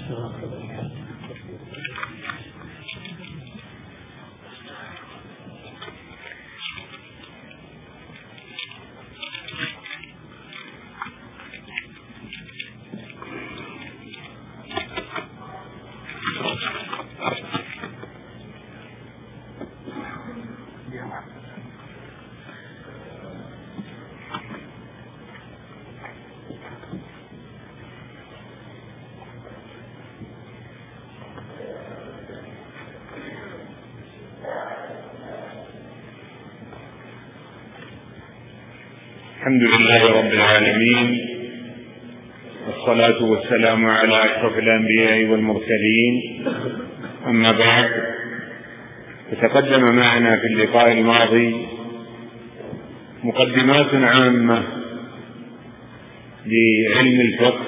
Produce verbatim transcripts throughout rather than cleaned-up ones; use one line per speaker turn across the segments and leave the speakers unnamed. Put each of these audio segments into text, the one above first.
الحمد لله رب العالمين، والصلاة والسلام على أشرف الأنبياء والمرسلين. أما بعد، فتقدم معنا في اللقاء الماضي مقدمات عامة لعلم الفقه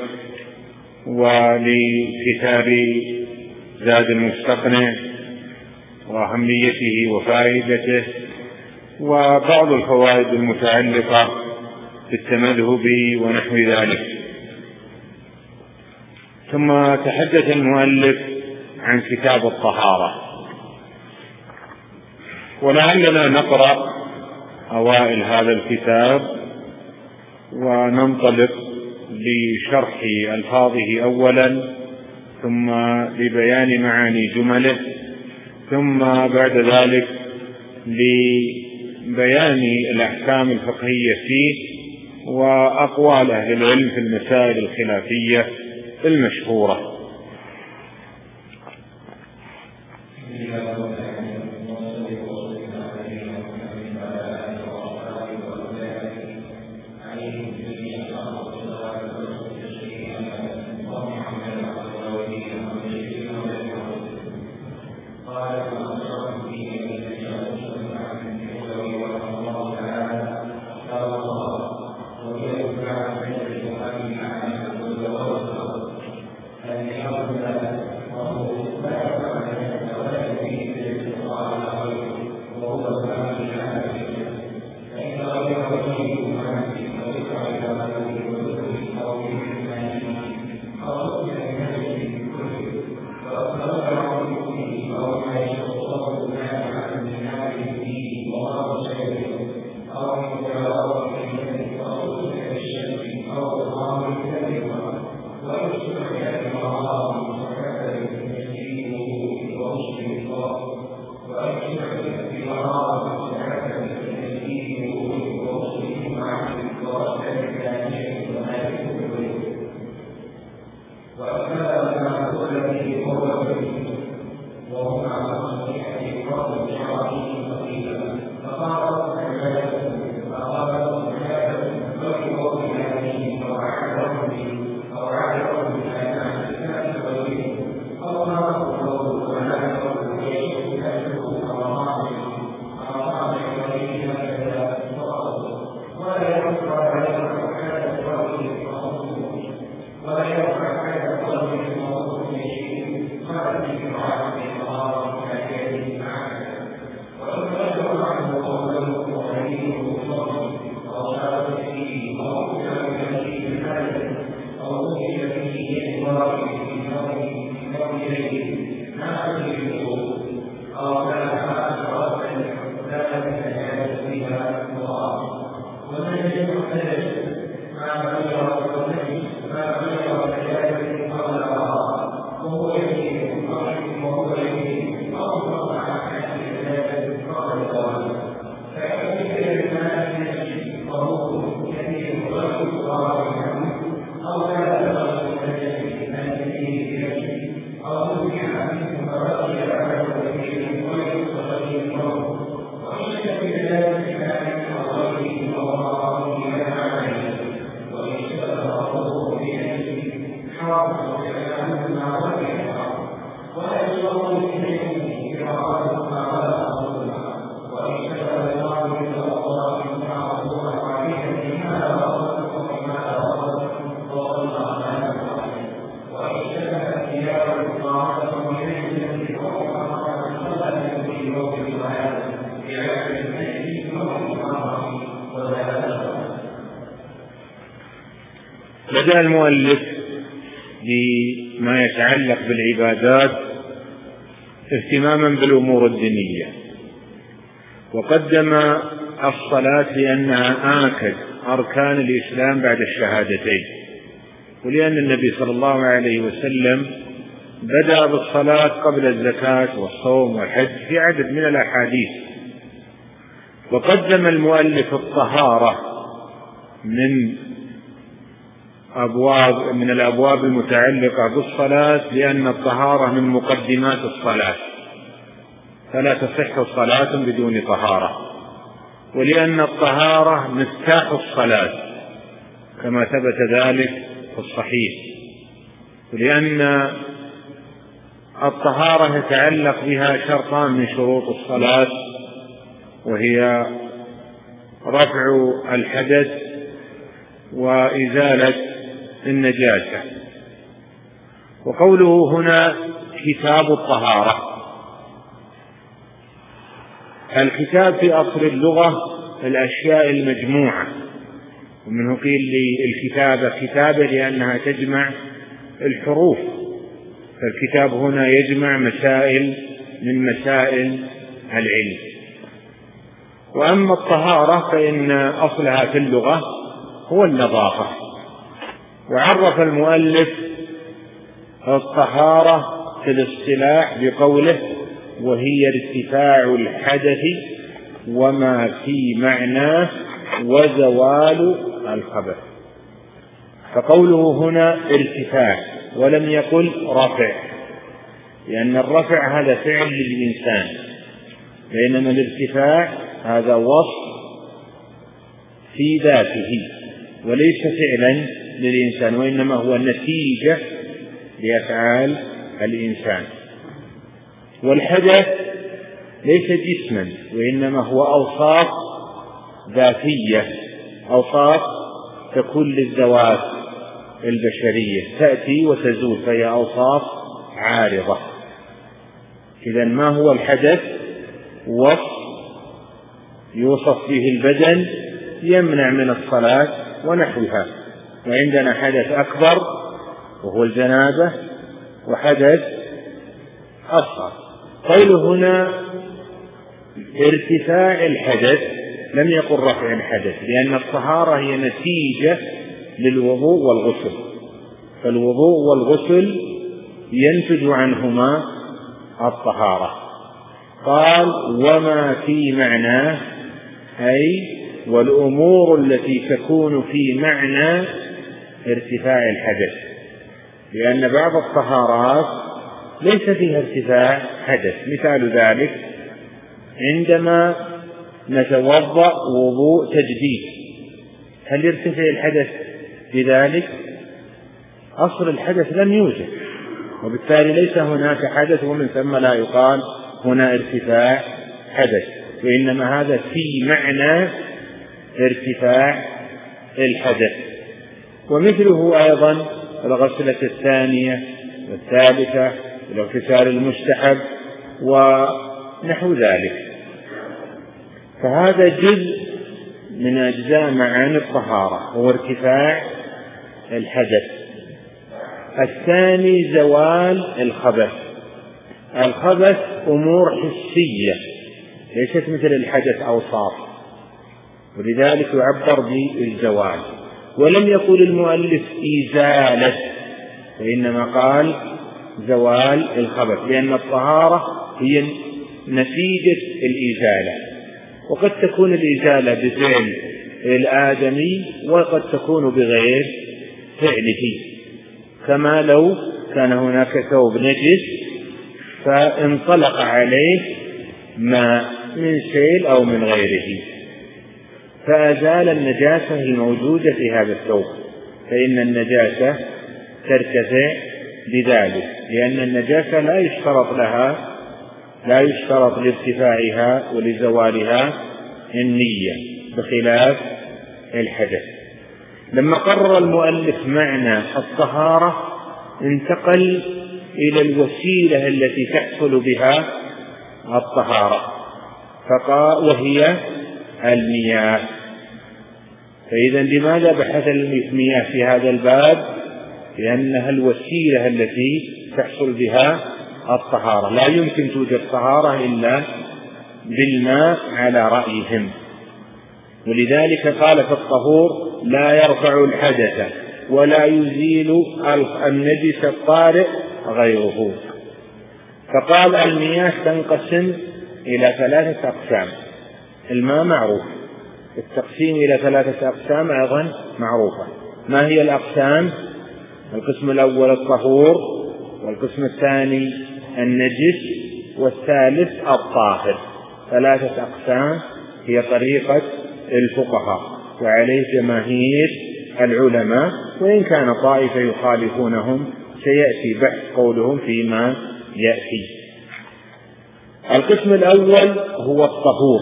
ولكتاب زاد المستقنع وأهميته وفائدته، وبعض الفوائد المتعلقة بالتمذهب ونحو ذلك. ثم تحدث المؤلف عن كتاب الطهارة، ولعلنا نقرأ أوائل هذا الكتاب وننطلق لشرح ألفاظه أولا، ثم لبيان معاني جمله، ثم بعد ذلك لبيان الأحكام الفقهية فيه وأقوال أهل العلم في المسائل الخلافية المشهورة. بدأ المؤلف ما يتعلق بالعبادات اهتماما بالأمور الدينية، وقدم الصلاة لأنها آكد أركان الإسلام بعد الشهادتين، ولأن النبي صلى الله عليه وسلم بدأ بالصلاة قبل الزكاة والصوم والحج في عدد من الأحاديث. وقدم المؤلف الطهارة من أبواب من الأبواب المتعلقة بالصلاة، لأن الطهارة من مقدمات الصلاة، فلا تصح صلاة بدون طهارة، ولأن الطهارة مفتاح الصلاة كما ثبت ذلك في الصحيح، ولأن الطهارة يتعلق بها شرطان من شروط الصلاة، وهي رفع الحدث وإزالة النجاسة. وقوله هنا كتاب الطهارة، الكتاب في أصل اللغة الأشياء المجموعة، ومنه قيل للكتابة كتابة لأنها تجمع الحروف، فالكتاب هنا يجمع مسائل من مسائل العلم. وأما الطهارة فإن أصلها في اللغة هو النظافة، وعرف المؤلف الطهارة في الاصطلاح بقوله وهي ارتفاع الحدث وما في معناه وزوال الخبث. فقوله هنا ارتفاع ولم يقل رفع، لأن الرفع هذا فعل للإنسان، بينما الارتفاع هذا وصف في ذاته وليس فعلا للإنسان، وإنما هو نتيجة لأفعال الإنسان. والحدث ليس جسما، وإنما هو أوصاف ذاتية، أوصاف تكون للذوات البشرية تأتي وتزول، فهي أوصاف عارضة. إذن ما هو الحدث؟ وصف يوصف به البدن يمنع من الصلاة ونحوها. وعندنا حدث أكبر وهو الجنابة، وحدث أصغر. قوله هنا ارتفاع الحدث لم يقل رفع الحدث، لأن الطهارة هي نتيجة للوضوء والغسل، فالوضوء والغسل ينتج عنهما الطهارة. قال وما في معناه، أي والأمور التي تكون في معنى ارتفاع الحدث، لأن بعض الطهارات ليس فيها ارتفاع حدث. مثال ذلك عندما نتوضأ وضوء تجديد، هل يرتفع الحدث بذلك؟ أصل الحدث لم يوجد، وبالتالي ليس هناك حدث، ومن ثم لا يقال هنا ارتفاع حدث، وإنما هذا في معنى ارتفاع الحدث. ومثله أيضا الغسلة الثانية والثالثة والاغتسال المستحب ونحو ذلك. فهذا جزء من أجزاء معاني الطهارة هو ارتفاع الحدث. الثاني زوال الخبث. الخبث أمور حسية ليست مثل الحدث أوصاف، ولذلك يعبر بالزوال. ولم يقل المؤلف إزالة، وإنما قال زوال الخبث، لأن الطهارة هي نتيجة الإزالة، وقد تكون الإزالة بفعل الآدمي وقد تكون بغير فعله، كما لو كان هناك ثوب نجس فانطلق عليه ماء من سيل أو من غيره فأزال النجاسة الموجودة في هذا الثوب، فإن النجاسة ترتفع بذلك، لأن النجاسة لا يشترط لها لا يشترط لارتفاعها ولزوالها النية بخلاف الحدث. لما قرر المؤلف معنى الطهارة انتقل إلى الوسيلة التي تحصل بها الطهارة، فقال وهي المياه. فإذا لماذا بحث المياه في هذا الباب؟ لأنها الوسيلة التي تحصل بها الطهارة، لا يمكن توجد طهارة إلا بالماء على رأيهم. ولذلك قال في الطهور لا يرفع الحدث ولا يزيل النجس الطارئ غيره. فقال المياه تنقسم إلى ثلاثة أقسام. الماء معروف، التقسيم إلى ثلاثة أقسام أيضا معروفة. ما هي الأقسام؟ القسم الأول الطهور، والقسم الثاني النجس، والثالث الطاهر. ثلاثة أقسام هي طريقة الفقهاء وعليه جماهير العلماء، وإن كان طائفة يخالفونهم سيأتي بحث قولهم فيما يأتي. القسم الأول هو الطهور.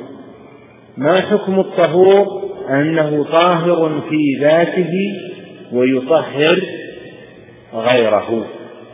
ما حكم الطهور؟ أنه طاهر في ذاته ويطهر غيره.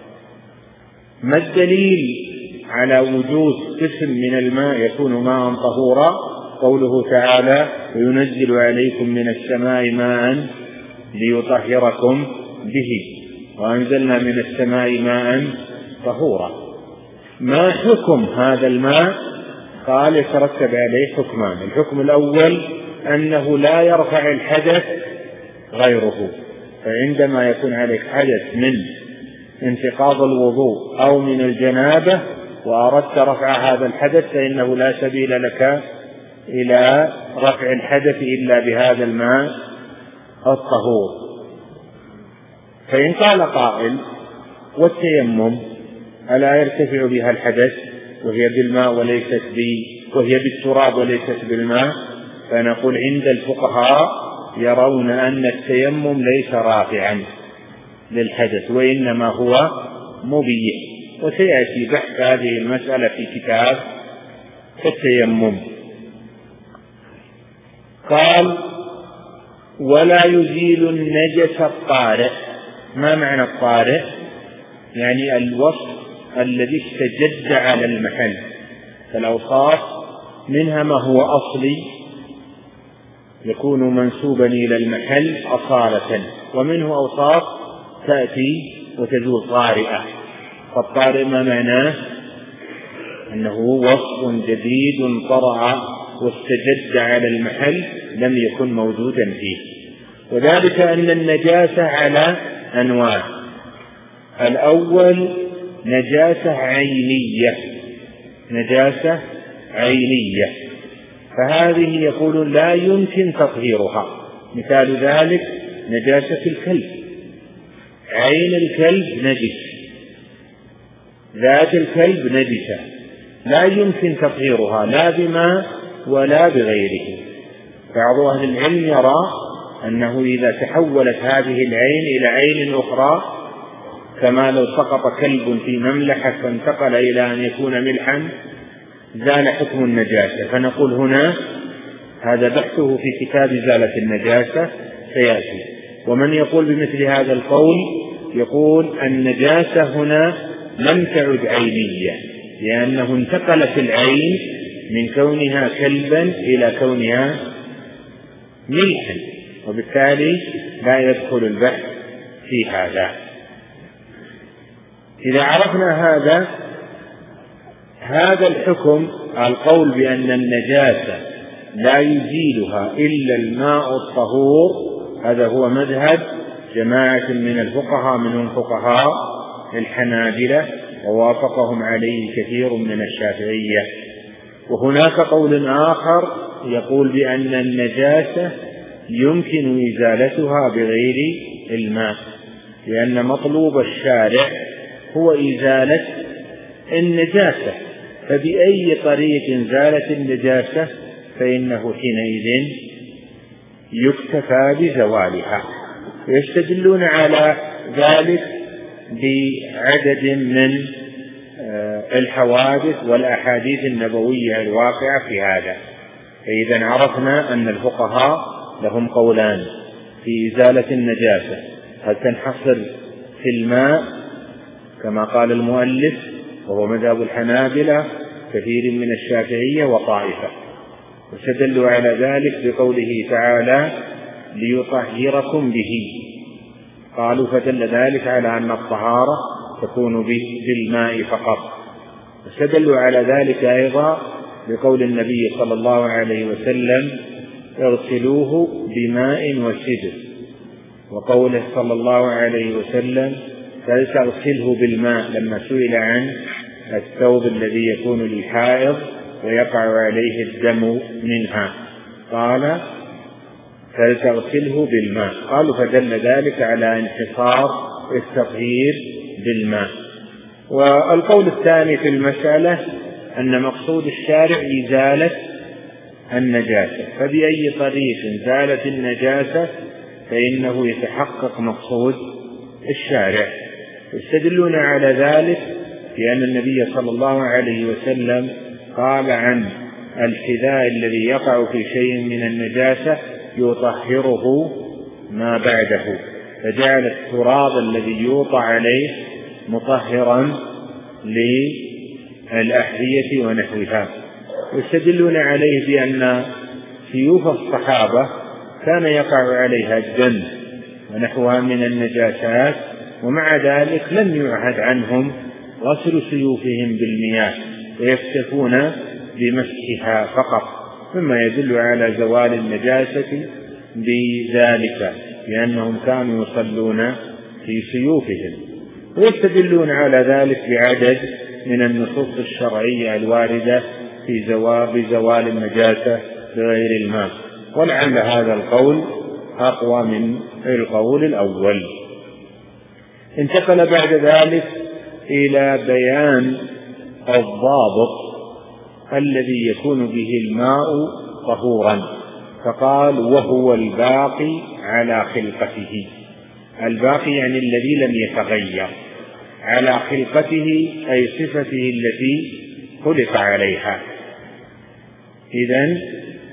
ما الدليل على وجود قسم من الماء يكون ماء طهورا؟ قوله تعالى وينزل عليكم من السماء ماء ليطهركم به وأنزلنا من السماء ماء طهورا. ما حكم هذا الماء؟ قال يترتب عليه حكمان. الحكم الأول أنه لا يرفع الحدث غيره، فعندما يكون عليك حدث من انتقاض الوضوء أو من الجنابة وأردت رفع هذا الحدث فإنه لا سبيل لك إلى رفع الحدث إلا بهذا الماء الطهور. فإن قال قائل والتيمم ألا يرتفع بها الحدث وهي بالماء وليست بي وهي بالتراب وليست بالماء؟ فنقول عند الفقهاء يرون أن التيمم ليس رافعا للحدث وإنما هو مبيح، وسيأتي بحث هذه المسألة في كتاب التيمم. قال ولا يزيل النجس الطارئ. ما معنى الطارئ؟ يعني الوصف الذي استجد على المحل. فالأوصاف منها ما هو أصلي يكون منسوبا إلى المحل أصالة، ومنه أوصاف تأتي وتزول طارئة. فالطارئ ما معناه؟ أنه وصف جديد طرأ واستجد على المحل لم يكن موجودا فيه. وذلك أن النجاسة على أنواع. الأول نجاسة عينية، نجاسة عينية فهذه يقول لا يمكن تطهيرها. مثال ذلك نجاسة الكلب، عين الكلب نجس، ذات الكلب نجسة، لا يمكن تطهيرها لا بماء ولا بغيره. بعض أهل العلم يرى أنه إذا تحولت هذه العين إلى عين أخرى كما لو سقط كلب في مملحة فانتقل إلى أن يكون ملحا زال حكم النجاسة. فنقول هنا هذا بحثه في كتاب إزالة النجاسة سيأتي. ومن يقول بمثل هذا القول يقول النجاسة هنا لم تعد عينية، لأنه انتقلت العين من كونها كلبا إلى كونها ملحا، وبالتالي لا يدخل البحث في هذا. إذا عرفنا هذا هذا الحكم القول بأن النجاسة لا يزيلها إلا الماء الطهور، هذا هو مذهب جماعة من الفقهاء منهم فقهاء الحنابلة، ووافقهم عليه كثير من الشافعية. وهناك قول آخر يقول بأن النجاسة يمكن إزالتها بغير الماء، لأن مطلوب الشارع هو إزالة النجاسة، فبأي طريق زالت النجاسة فإنه حينئذ يكتفى بزوالها. ويستدلون على ذلك بعدد من الحوادث والأحاديث النبوية الواقعة في هذا. فإذا عرفنا أن الفقهاء لهم قولان في إزالة النجاسة، هل تنحصر في الماء كما قال المؤلف وهو مذهب الحنابلة كثير من الشافعية وطائفة، واستدلوا على ذلك بقوله تعالى ليطهركم به، قالوا فدل ذلك على أن الطهارة تكون بالماء فقط. واستدلوا على ذلك أيضا بقول النبي صلى الله عليه وسلم اغسلوه بماء وسدر، وقوله صلى الله عليه وسلم فلتغسله بالماء لما سئل عن الثوب الذي يكون للحائض ويقع عليه الدم منها قال فلتغسله بالماء. قالوا فدل ذلك على انحصار التطهير بالماء. والقول الثاني في المسألة أن مقصود الشارع إزالة النجاسة، فبأي طريق زالت النجاسة فإنه يتحقق مقصود الشارع. يستدلون على ذلك لأن النبي صلى الله عليه وسلم قال عن الحذاء الذي يقع في شيء من النجاسة يطهره ما بعده، فجعل التراب الذي يوضع عليه مطهرا للأحذية ونحوها. يستدلون عليه بأن سيوف الصحابة كان يقع عليها الدم ونحوها من النجاسات، ومع ذلك لم يعهد عنهم غسل سيوفهم بالمياه ويكتفون بمسحها فقط، مما يدل على زوال النجاسة بذلك لأنهم كانوا يصلون في سيوفهم. ويستدلون على ذلك بعدد من النصوص الشرعية الواردة في زوال بزوال النجاسة بغير الماء، ولعل هذا القول أقوى من القول الأول. انتقل بعد ذلك إلى بيان الضابط الذي يكون به الماء طهورا، فقال وهو الباقي على خلقته. الباقي يعني الذي لم يتغير، على خلقته أي صفته التي خلق عليها. إذن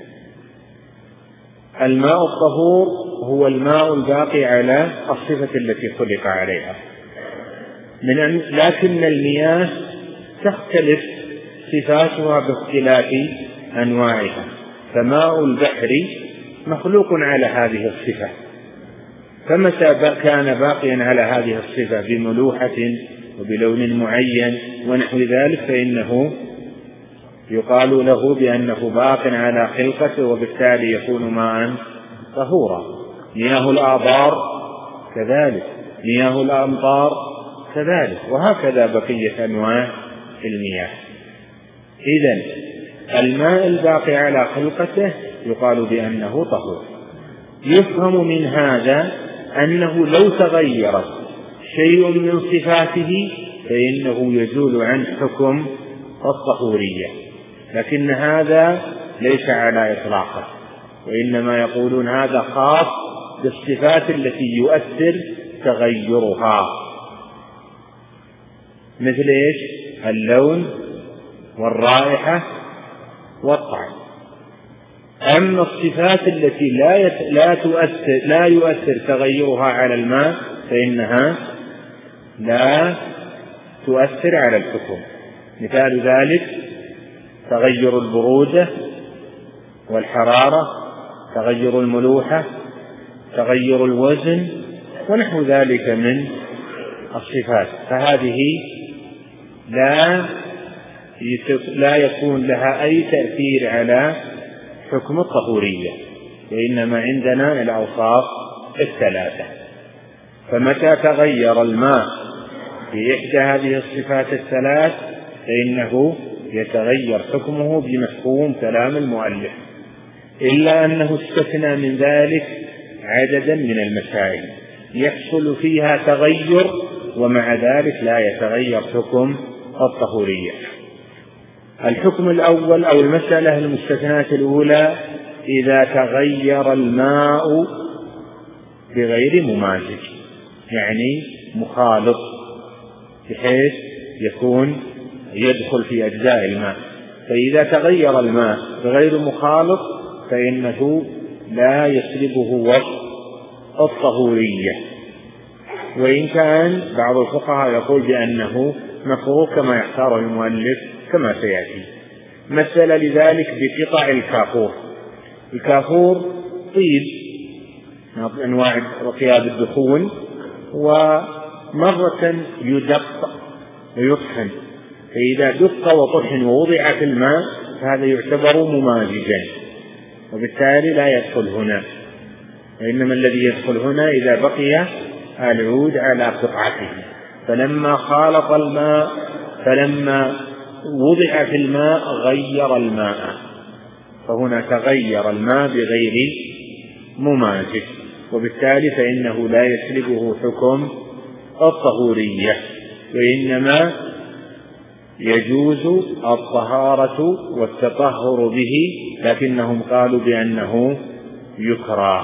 الماء الطهور هو الماء الباقي على الصفة التي خلق عليها، من أن لكن المياه تختلف صفاتها باختلاف أنواعها، فماء البحر مخلوق على هذه الصفة، فمتى كان باقيا على هذه الصفة بملوحة وبلون معين ونحو ذلك فإنه يقال له بأنه باق على خلقته، وبالتالي يكون ماء طهورا. مياه الآبار كذلك، مياه الأمطار كذلك، وهكذا بقية أنواع المياه. إذن الماء الباقي على خلقته يقال بأنه طهور. يفهم من هذا أنه لو تغيرت شيء من صفاته فإنه يزول عن حكم الطهورية، لكن هذا ليس على إطلاقه، وإنما يقولون هذا خاص بالصفات التي يؤثر تغيرها، مثل إيش؟ اللون والرائحة والطعم. أما الصفات التي لا لا تؤثر لا يؤثر تغيرها على الماء فإنها لا تؤثر على الحكم. مثال ذلك تغير البرودة والحرارة، تغير الملوحة، تغير الوزن ونحو ذلك من الصفات، فهذه لا لا يكون لها أي تأثير على حكم الطهورية، وإنما عندنا الأوصاف الثلاثة. فمتى تغير الماء في إحدى هذه الصفات الثلاث فإنه يتغير حكمه بمفهوم كلام المؤلف، إلا أنه استثنى من ذلك عددا من المسائل يحصل فيها تغير ومع ذلك لا يتغير حكم الطهورية. الحكم الأول أو المسألة المستثناة الأولى إذا تغير الماء بغير ممازج، يعني مخالط بحيث يكون يدخل في أجزاء الماء. فإذا تغير الماء بغير مخالط فإنه لا يسلبه وصف الطهورية، وإن كان بعض الفقهاء يقول بأنه مكروه كما يختار المؤلف كما سيأتي. مثل لذلك بقطع الكافور. الكافور طيب من أنواع ثياب الدخون، ومرة يدق ويطحن، فإذا دق وطحن ووضع في الماء فهذا يعتبر ممازجا، وبالتالي لا يدخل هنا، وإنما الذي يدخل هنا إذا بقي العود على قطعته. فلما خالط الماء فلما وضع في الماء غير الماء، فهنا تغير الماء بغير ممازج، وبالتالي فإنه لا يسلبه حكم الطهورية، وإنما يجوز الطهارة والتطهر به، لكنهم قالوا بأنه يكره.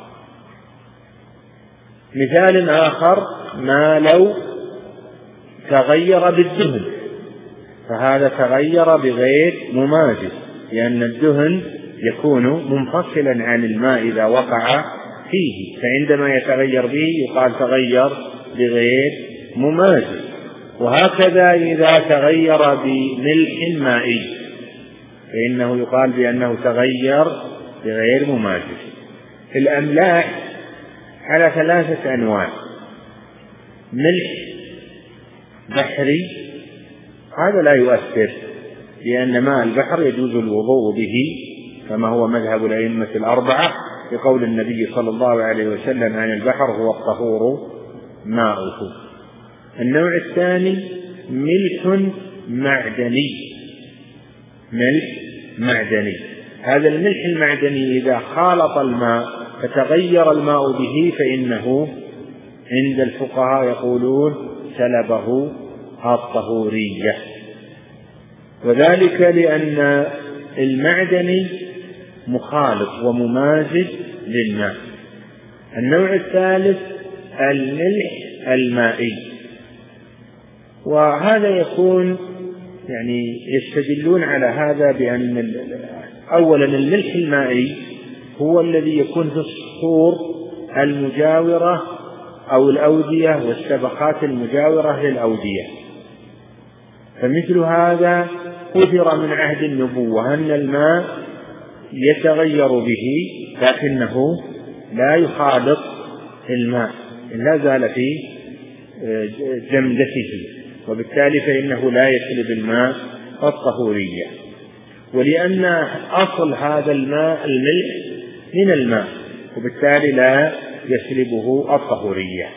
مثال آخر: ما لو تغير بالدهن، فهذا تغير بغير ممازج، لأن الدهن يكون منفصلا عن الماء إذا وقع فيه، فعندما يتغير به يقال تغير بغير ممازج. وهكذا إذا تغير بملح مائي فإنه يقال بأنه تغير بغير ممازج. الأملاح على ثلاثة أنواع: ملح بحري، هذا لا يؤثر لأن ماء البحر يجوز الوضوء به كما هو مذهب الأئمة الأربعة، بقول النبي صلى الله عليه وسلم عن البحر هو الطهور ماؤه. النوع الثاني ملح معدني، ملح معدني، هذا الملح المعدني إذا خالط الماء فتغير الماء به فإنه عند الفقهاء يقولون سلبه الطهورية، وذلك لأن المعدني مخالط وممازج للماء. النوع الثالث الملح المائي، وهذا يكون يعني يستدلون على هذا بأن أولا الملح المائي هو الذي يكون في الصخور المجاورة أو الأودية والسبخات المجاورة للأودية، فمثل هذا أثر من عهد النبوة أن الماء يتغير به لكنه لا يخالط الماء، لا زال في جمدته، وبالتالي فإنه لا يسلب الماء الطهورية. ولأن أصل هذا الماء الملح من الماء، وبالتالي لا يسلبه الطهورية.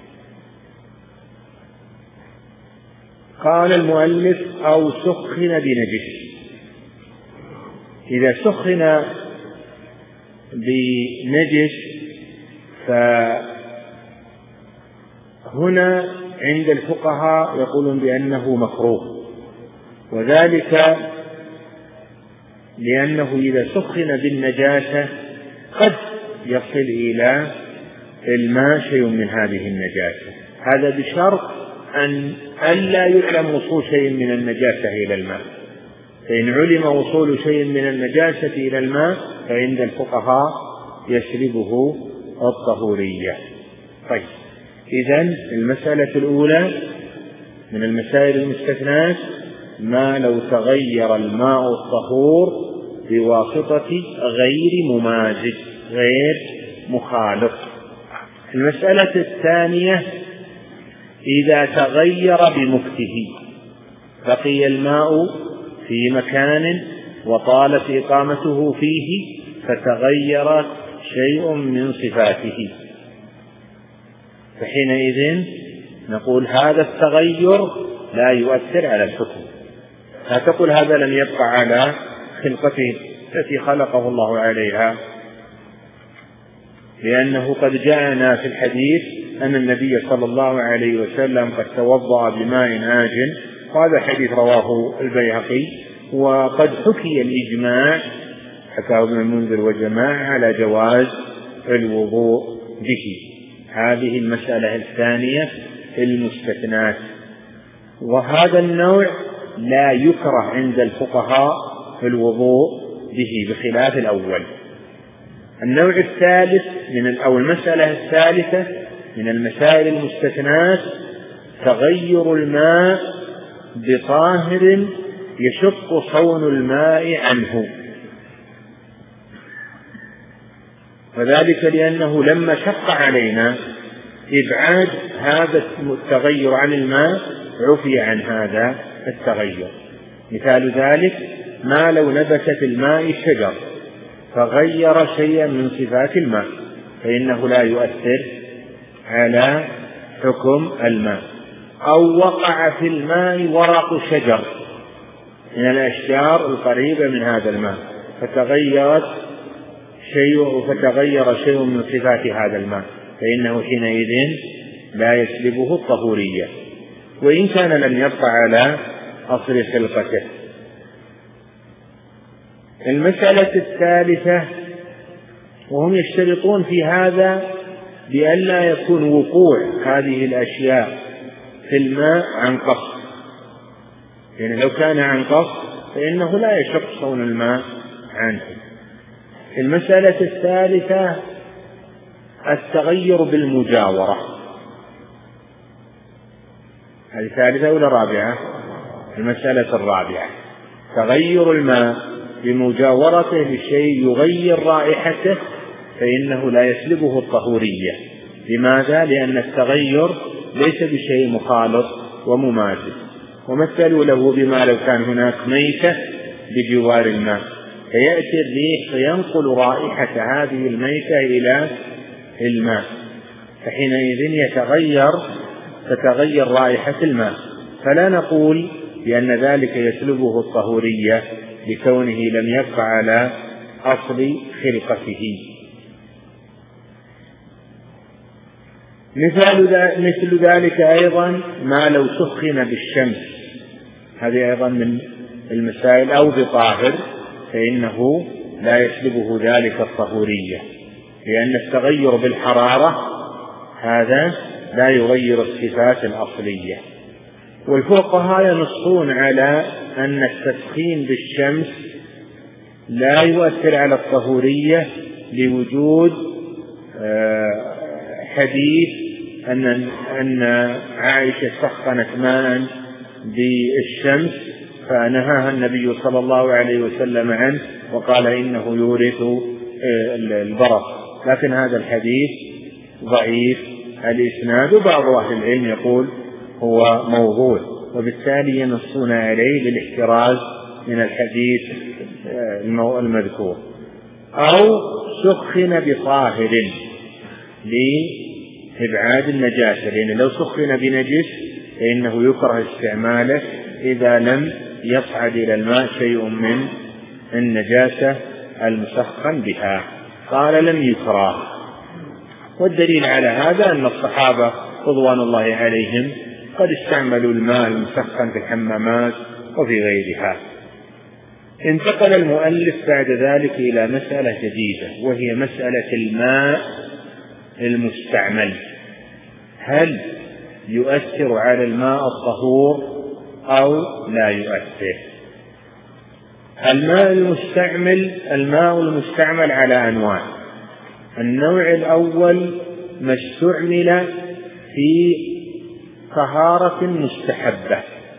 قال المؤلف: أو سخن بنجس. إذا سخن بنجس فهنا عند الفقهاء يقولون بأنه مكروه، وذلك لأنه إذا سخن بالنجاسة قد يصل إلى الماء شيء من هذه النجاسة، هذا بشرط أن ألا يعلم وصول شيء من النجاسة إلى الماء، فإن علم وصول شيء من النجاسة إلى الماء فعند الفقهاء يسلبه الطهورية. طيب، إذن المسألة الأولى من المسائل المستثناة ما لو تغير الماء الطهور بواسطة غير ممازج غير مخالط. المسألة الثانية إذا تغير بمكته، بقي الماء في مكان وطالت إقامته فيه فتغير شيء من صفاته، فحينئذ نقول هذا التغير لا يؤثر على الحكم، لا تقول هذا لم يبقى على خلقته التي خلقه الله عليها، لأنه قد جاءنا في الحديث أن النبي صلى الله عليه وسلم قد توضأ بماء آجن، وهذا حديث رواه البيهقي، وقد حكي الإجماع حكاه ابن المنذر وجماعة على جواز الوضوء به. هذه المسألة الثانية المستثنات، وهذا النوع لا يكره عند الفقهاء في الوضوء به بخلاف الأول. النوع الثالث من أو المسألة الثالثة من المسائل المستثنات تغير الماء بطاهر يشق صون الماء عنه، وذلك لأنه لما شق علينا إبعاد هذا التغير عن الماء عفي عن هذا التغير. مثال ذلك ما لو نبت في الماء شجر فغير شيئا من صفات الماء فإنه لا يؤثر على حكم الماء. أو وقع في الماء ورق شجر من الأشجار القريبة من هذا الماء فتغيرت شيء فتغير شيء من صفات هذا الماء فإنه حينئذ لا يسلبه الطهورية وإن كان لم يبقى على أصل خلقته. المسألة الثالثة وهم يشترطون في هذا بألا يكون وقوع هذه الأشياء في الماء عن قصد، يعني لو كان عن قصد فإنه لا يشق صون الماء عنه. المسألة الثالثة التغير بالمجاورة. هذه ثالثة ولا رابعة؟ المسألة الرابعة تغير الماء بمجاورته لشيء يغير رائحته فإنه لا يسلبه الطهورية. لماذا؟ لأن التغير ليس بشيء مخالط ومماثل. ومثلوا له بما لو كان هناك ميتة بجوار الماء فيأتي الريح فينقل رائحة هذه الميتة إلى الماء فحينئذ يتغير تتغير رائحة الماء، فلا نقول بأن ذلك يسلبه الطهورية لكونه لم يبقى على أصل خلقته. مثل ذلك أيضا ما لو سخن بالشمس، هذه أيضا من المسائل، أو بطاهر فإنه لا يسلبه ذلك الطهورية لأن التغير بالحرارة هذا لا يغير الصفات الأصلية. والفقهاء ينصون على أن التسخين بالشمس لا يؤثر على الطهورية لوجود حديث أن أن عائشة سخنت ماء بالشمس فنهاها النبي صلى الله عليه وسلم عنه وقال إنه يورث البرص، لكن هذا الحديث ضعيف الإسناد وبعض أهل العلم يقول هو موضوع، وبالتالي ينصون عليه للاحتراز من الحديث المذكور. أو سخن بطاهر لإبعاد النجاسة، لأن لو سخن بنجس فإنه يكره استعماله إذا لم يصعد إلى الماء شيء من النجاسة المسخن بها. قال لم يكره. والدليل على هذا أن الصحابة رضوان الله عليهم قد استعملوا الماء المسخن في الحمامات وفي غيرها. انتقل المؤلف بعد ذلك إلى مسألة جديدة وهي مسألة الماء المستعمل، هل يؤثر على الماء الطهور أو لا يؤثر؟ الماء المستعمل الماء المستعمل على أنواع. النوع الأول ما استعمل في طهارة مستحبة،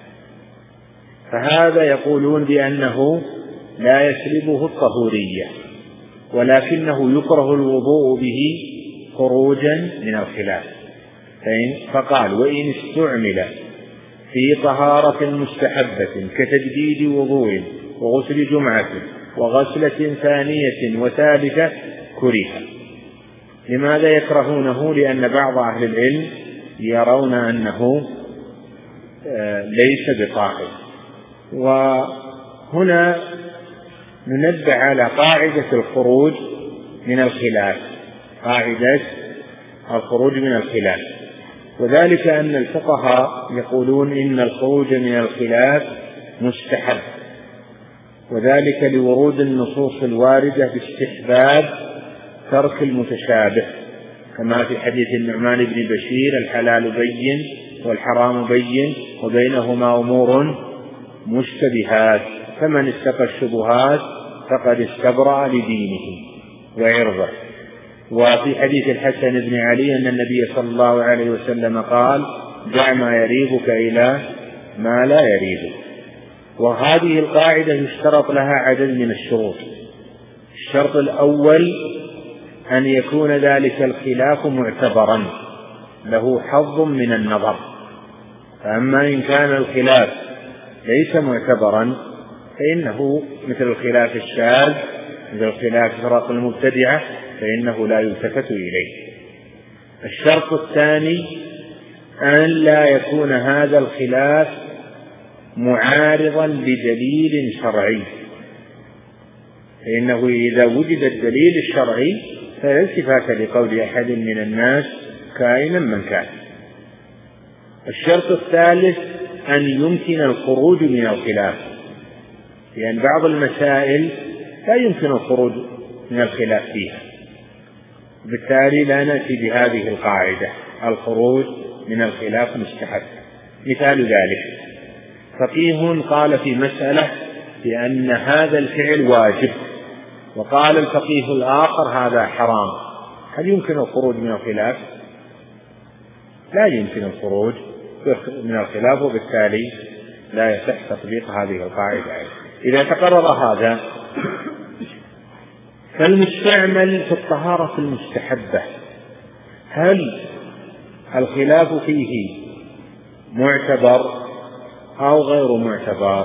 فهذا يقولون بأنه لا يسلبه الطهورية ولكنه يكره الوضوء به خروجا من الخلاف. فقال وإن استعمل في طهارة مستحبة كتجديد وضوء وغسل جمعة وغسلة ثانية وثالثة كره. لماذا يكرهونه؟ لأن بعض أهل العلم يرون أنه ليس بطاهر. وهنا ننبه على قاعدة الخروج من الخلاف، قاعدة الخروج من الخلاف، وذلك أن الفقهاء يقولون إن الخروج من الخلاف مستحب، وذلك لورود النصوص الواردة باستحباب ترك المتشابه، كما في حديث النعمان بن بشير الحلال بين والحرام بين وبينهما أمور مشتبهات فمن اتقى الشبهات فقد استبرأ لدينه وعرضه. وفي حديث الحسن بن علي أن النبي صلى الله عليه وسلم قال دع ما يريبك إلى ما لا يريبك. وهذه القاعدة يشترط لها عدد من الشروط. الشرط الأول أن يكون ذلك الخلاف معتبرا، له حظ من النظر. فأما إن كان الخلاف ليس معتبرا فإنه مثل الخلاف الشاذ، مثل الخلاف فرق المبتدعة، فإنه لا يلتفت إليه. الشرط الثاني أن لا يكون هذا الخلاف معارضا لدليل شرعي، فإنه إذا وجد الدليل الشرعي فلا التفات لقول أحد من الناس كائنا من كان. الشرط الثالث أن يمكن الخروج من الخلاف، لأن بعض المسائل لا يمكن الخروج من الخلاف فيها، بالتالي لا نأتي بهذه القاعدة الخروج من الخلاف مستحب. مثال ذلك فقيه قال في مسألة بأن هذا الفعل واجب، وقال الفقيه الآخر هذا حرام، هل يمكن الخروج من الخلاف؟ لا يمكن الخروج من الخلاف، وبالتالي لا يصح تطبيق هذه القاعدة. إذا تقرر هذا فالمستعمل في الطهارة المستحبة هل الخلاف فيه معتبر أو غير معتبر؟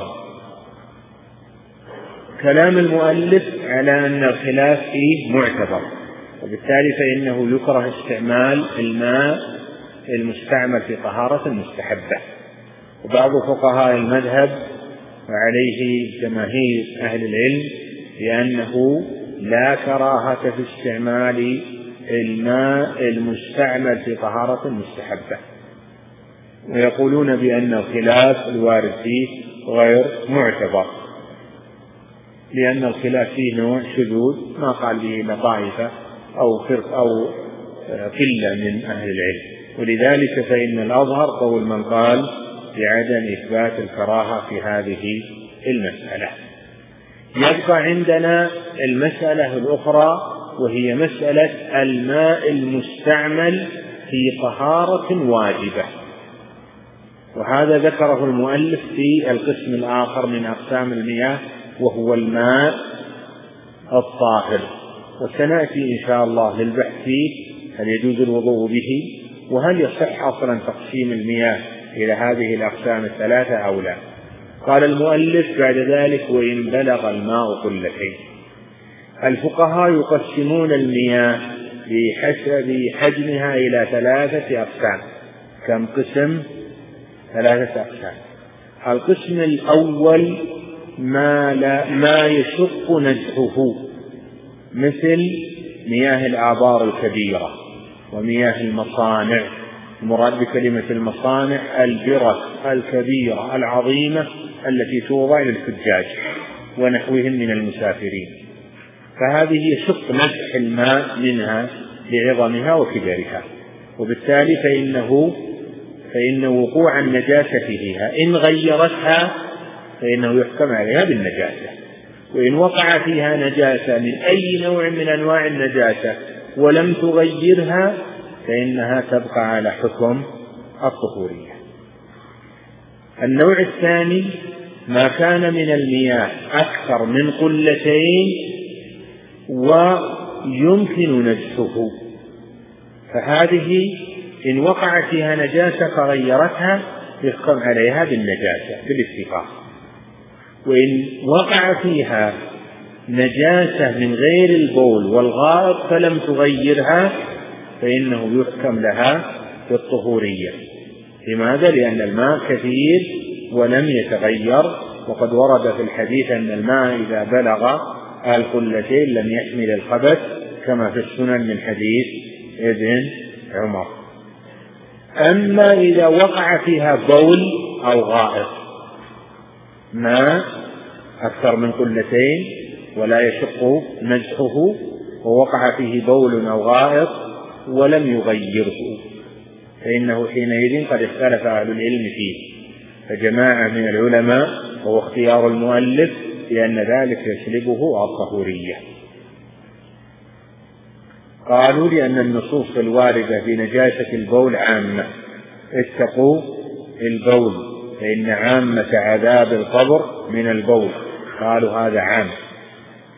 كلام المؤلف على أن الخلاف فيه معتبر، وبالتالي فإنه يكره استعمال الماء المستعمل في طهارة مستحبة. وبعض فقهاء المذهب وعليه جماهير أهل العلم بأنه لا كراهة في استعمال الماء المستعمل في طهارة مستحبة، ويقولون بأن الخلاف الوارد فيه غير معتبر، لأن الخلاف فيه نوع شذوذ ما قال به إلا طائفة أو فرق أو قلة من أهل العلم. ولذلك فإن الأظهر قول من قال بعدم إثبات الكراهة في هذه المسألة. يبقى عندنا المسألة الأخرى وهي مسألة الماء المستعمل في طهارة واجبة، وهذا ذكره المؤلف في القسم الآخر من أقسام المياه وهو الماء الطاهر، وسنأتي إن شاء الله للبحث فيه هل يجوز الوضوء به، وهل يصح أصلا تقسيم المياه إلى هذه الأقسام الثلاثة أو لا. قال المؤلف بعد ذلك وإن بلغ الماء قلتين. الفقهاء يقسمون المياه بحسب حجمها إلى ثلاثة أقسام. كم قسم؟ ثلاثة أقسام. القسم الأول ما, لا ما يشق نزحه، مثل مياه الآبار الكبيرة ومياه المصانع. المراد بكلمة المصانع البرك الكبيرة العظيمة التي توضع للحجاج ونحوهم من المسافرين، فهذه يشق نزح الماء منها لعظمها وكبرها، وبالتالي فإنه فإن وقوع النجاسة فيها إن غيرتها فإنه يحكم عليها بالنجاسة، وإن وقع فيها نجاسة من أي نوع من أنواع النجاسة ولم تغيرها فإنها تبقى على حكم الطهورية. النوع الثاني ما كان من المياه أكثر من قلتين ويمكن نزحه، فهذه إن وقع فيها نجاسة فغيرتها يحكم عليها بالنجاسة بالاتفاق، وإن وقع فيها نجاسة من غير البول والغائط فلم تغيرها فإنه يحكم لها بالطهورية. لماذا؟ لأن الماء كثير ولم يتغير، وقد ورد في الحديث أن الماء إذا بلغ القلتين لم يحمل الخبث كما في السنن من حديث ابن عمر. أما إذا وقع فيها بول أو غائط ماء أكثر من قلتين ولا يشق نزحه ووقع فيه بول أو غائط ولم يغيره فإنه حينئذ قد اختلف أهل العلم فيه، فجماعة من العلماء وهو اختيار المؤلف لأن ذلك يسلبه الطهورية. قالوا لأن النصوص الواردة في نجاسة البول عامة، اتقوا البول فإن عامة عذاب القبر من البول، قالوا هذا عام،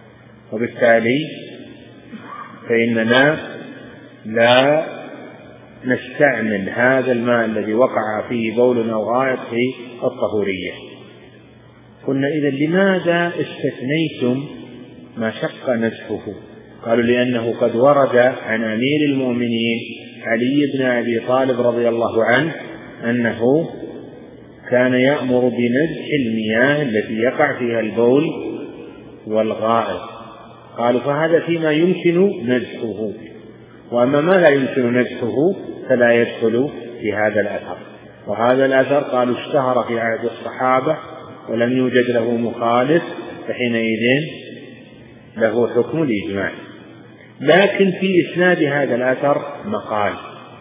وبالتالي فإننا لا نستعمل هذا الماء الذي وقع فيه بول أو غائط في الطهورية. قلنا إذا لماذا استثنيتم ما شق نزحه؟ قالوا لأنه قد ورد عن أمير المؤمنين علي بن أبي طالب رضي الله عنه أنه كان يأمر بنزح المياه التي يقع فيها البول والغائط. قالوا فهذا فيما يمكن نزحه، وأما ما لا يمكن نزحه فلا يدخل في هذا الأثر. وهذا الأثر قالوا اشتهر في عهد الصحابة ولم يوجد له مخالف، فحينئذ له حكم الإجماع. لكن في إسناد هذا الأثر مقال،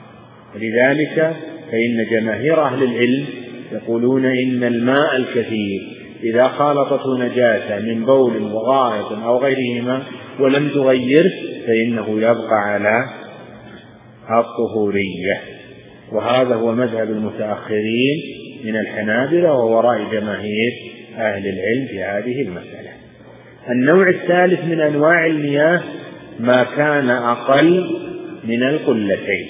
ولذلك فإن جماهير أهل العلم يقولون إن الماء الكثير إذا خالطته نجاسة من بول وغائط أو غيرهما ولم تغيره فإنه يبقى على الطهورية. وهذا هو مذهب المتأخرين من الحنابلة ووراء جماهير أهل العلم في هذه المسألة. النوع الثالث من أنواع المياه ما كان أقل من القلتين،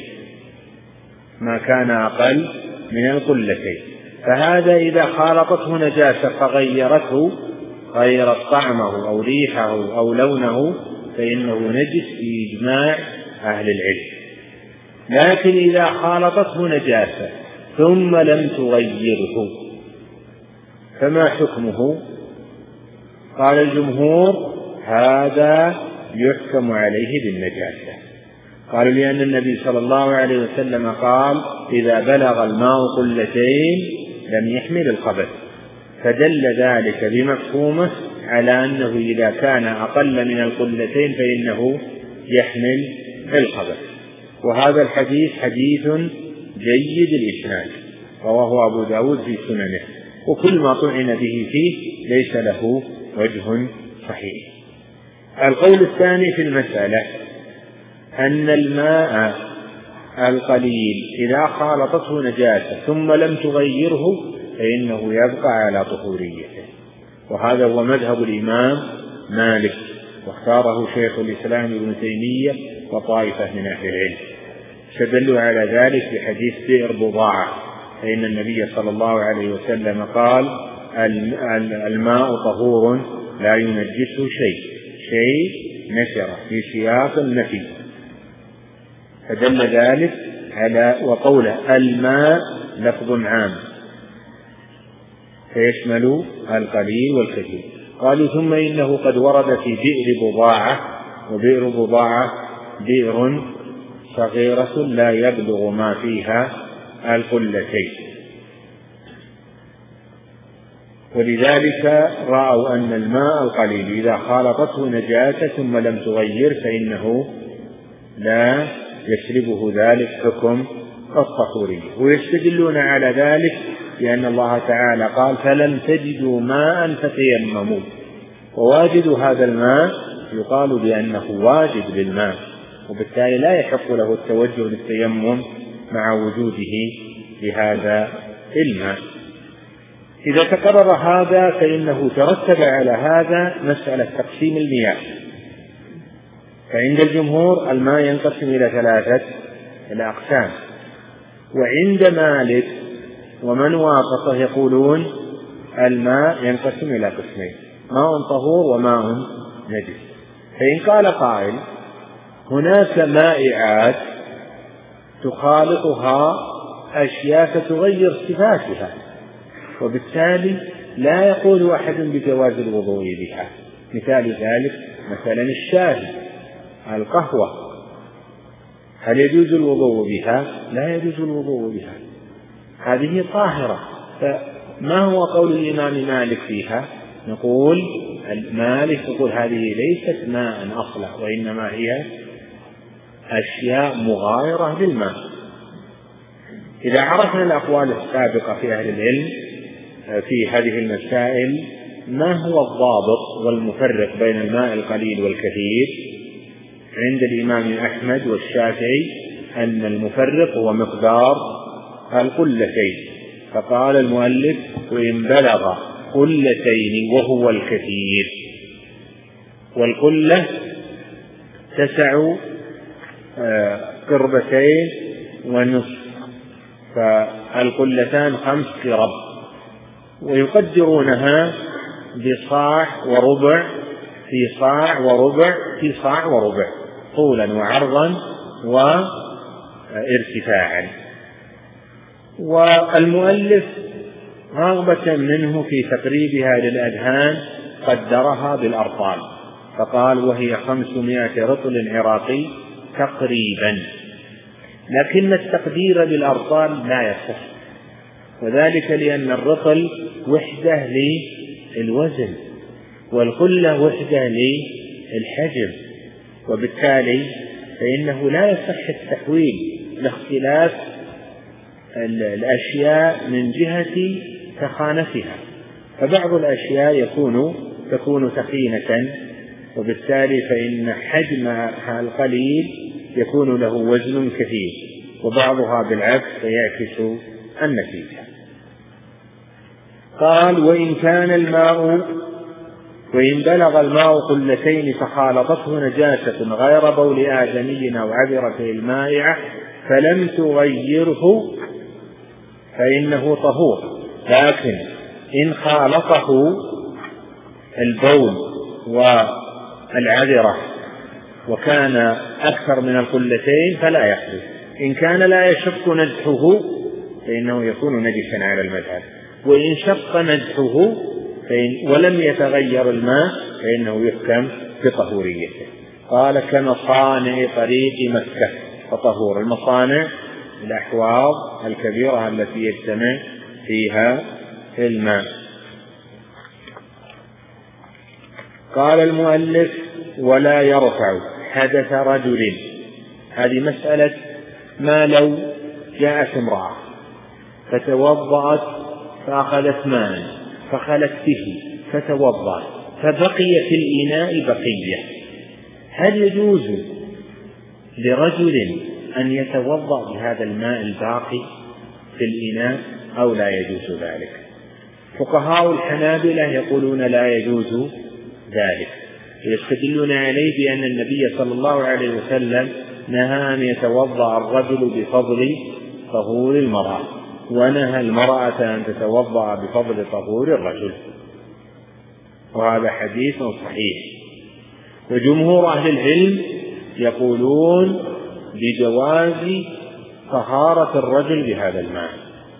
ما كان أقل من القلتين، فهذا إذا خالطته نجاسة فغيرته، غيرت طعمه أو ريحه أو لونه، فإنه نجس في إجماع أهل العلم. لكن إذا خالطته نجاسة ثم لم تغيره فما حكمه؟ قال الجمهور هذا يحكم عليه بالنجاسة. قالوا لأن النبي صلى الله عليه وسلم قال إذا بلغ الماء قلتين لم يحمل الخبث، فدل ذلك بمفهومه على أنه إذا كان أقل من القلتين فإنه يحمل الخبث. وهذا الحديث حديث جيد الإسناد، رواه أبو داود في سننه، وكل ما طعن به فيه ليس له وجه صحيح. القول الثاني في المسألة أن الماء القليل إذا خالطته نجاسة ثم لم تغيره فإنه يبقى على طهوريته، وهذا هو مذهب الإمام مالك، واختاره شيخ الإسلام ابن تيمية وطائفة من أهل العلم، استدلوا على ذلك بحديث بئر بضاعة، فإن النبي صلى الله عليه وسلم قال الماء طهور لا ينجسه شيء، شيء نكرة في سياق النفي، فدل ذلك على وقوله الماء لفظ عام فيشمل القليل والكثير. قالوا ثم إنه قد ورد في بئر بضاعة، وبئر بضاعة بئر صغيرة لا يبلغ ما فيها القلتين، ولذلك رأوا أن الماء القليل إذا خالطته نجاسة ثم لم تغير فإنه لا يشربه ذلك حكم الطهورية. ويستدلون على ذلك لأن الله تعالى قال فلم تجدوا ماء فتيمموا، وواجد هذا الماء يقال بأنه واجد للماء، وبالتالي لا يحق له التوجه للتيمم مع وجوده لهذا الماء. إذا تقرر هذا فإنه ترتب على هذا مسألة تقسيم المياه، فعند الجمهور الماء ينقسم إلى ثلاثة الأقسام، وعند مالك ومن وافقه يقولون الماء ينقسم إلى قسمين، ماء طهور وماء نجس. فإن قال قائل هناك مائعات تخالطها أشياء تتغير صفاتها، وبالتالي لا يقول أحد بجواز الوضوء بها، مثال ذلك مثلا الشاي، القهوة، هل يجوز الوضوء بها؟ لا يجوز الوضوء بها، هذه طاهرة. فما هو قول الإمام مالك فيها؟ نقول مالك يقول هذه ليست ماء أصلا، وإنما هي أشياء مغايرة للماء. إذا عرفنا الأقوال السابقة في أهل العلم في هذه المسائل ما هو الضابط والمفرق بين الماء القليل والكثير؟ عند الإمام أحمد والشافعي أن المفرق هو مقدار القلتين، فقال المؤلف وإن بلغ قلتين وهو الكثير، والقلة تسع قربتين ونصف، فالقلتان خمس قرب، ويقدرونها بصاع وربع في صاع وربع في صاع وربع، طولا وعرضا وارتفاعا. والمؤلف رغبة منه في تقريبها للأذهان قدرها بالأرطال، فقال وهي خمسمائة رطل عراقي تقريبا، لكن التقدير بالأرطال لا يصح، وذلك لأن الرطل وحدة للوزن والقلة وحدة للحجم، وبالتالي فإنه لا يصح التحويل لاختلاف الأشياء من جهة تخانتها، فبعض الأشياء يكون تكون ثخينة، وبالتالي فإن حجمها القليل يكون له وزن كثير، وبعضها بالعكس فيعكس النتيجة. قال وإن كان الماء وإن بلغ الماء قلتين فخالطته نجاسة غير بول آدمي أو عذرته المائعة فلم تغيره فإنه طهور، لكن إن خالطه البول والعذرة وكان أكثر من القلتين فلا يحدث. إن كان لا يشق نجحه فإنه يكون نجسا على المذهب، وإن شق نجحه فإن ولم يتغير الماء فإنه يحكم بطهوريته. قال كمصانع طريق مكة فطهور. المصانع الأحواض الكبيرة التي يجتمع فيها الماء. قال المؤلف ولا يرفع حدث رجل. هذه مسألة ما لو جاءت امرأة فتوضأت فأخذت ماء فخلت به فتوضأت فبقي في الإناء بقية، هل يجوز لرجل أن يتوضأ بهذا الماء الباقي في الإناء أو لا يجوز ذلك؟ فقهاء الحنابلة يقولون لا يجوز ذلك، يستدلون عليه بأن النبي صلى الله عليه وسلم نهى أن يتوضأ الرجل بفضل طهور المرأة، ونهى المرأة أن تتوضأ بفضل طهور الرجل، وهذا حديث صحيح. وجمهور أهل العلم يقولون بجواز طهارة الرجل بهذا الماء.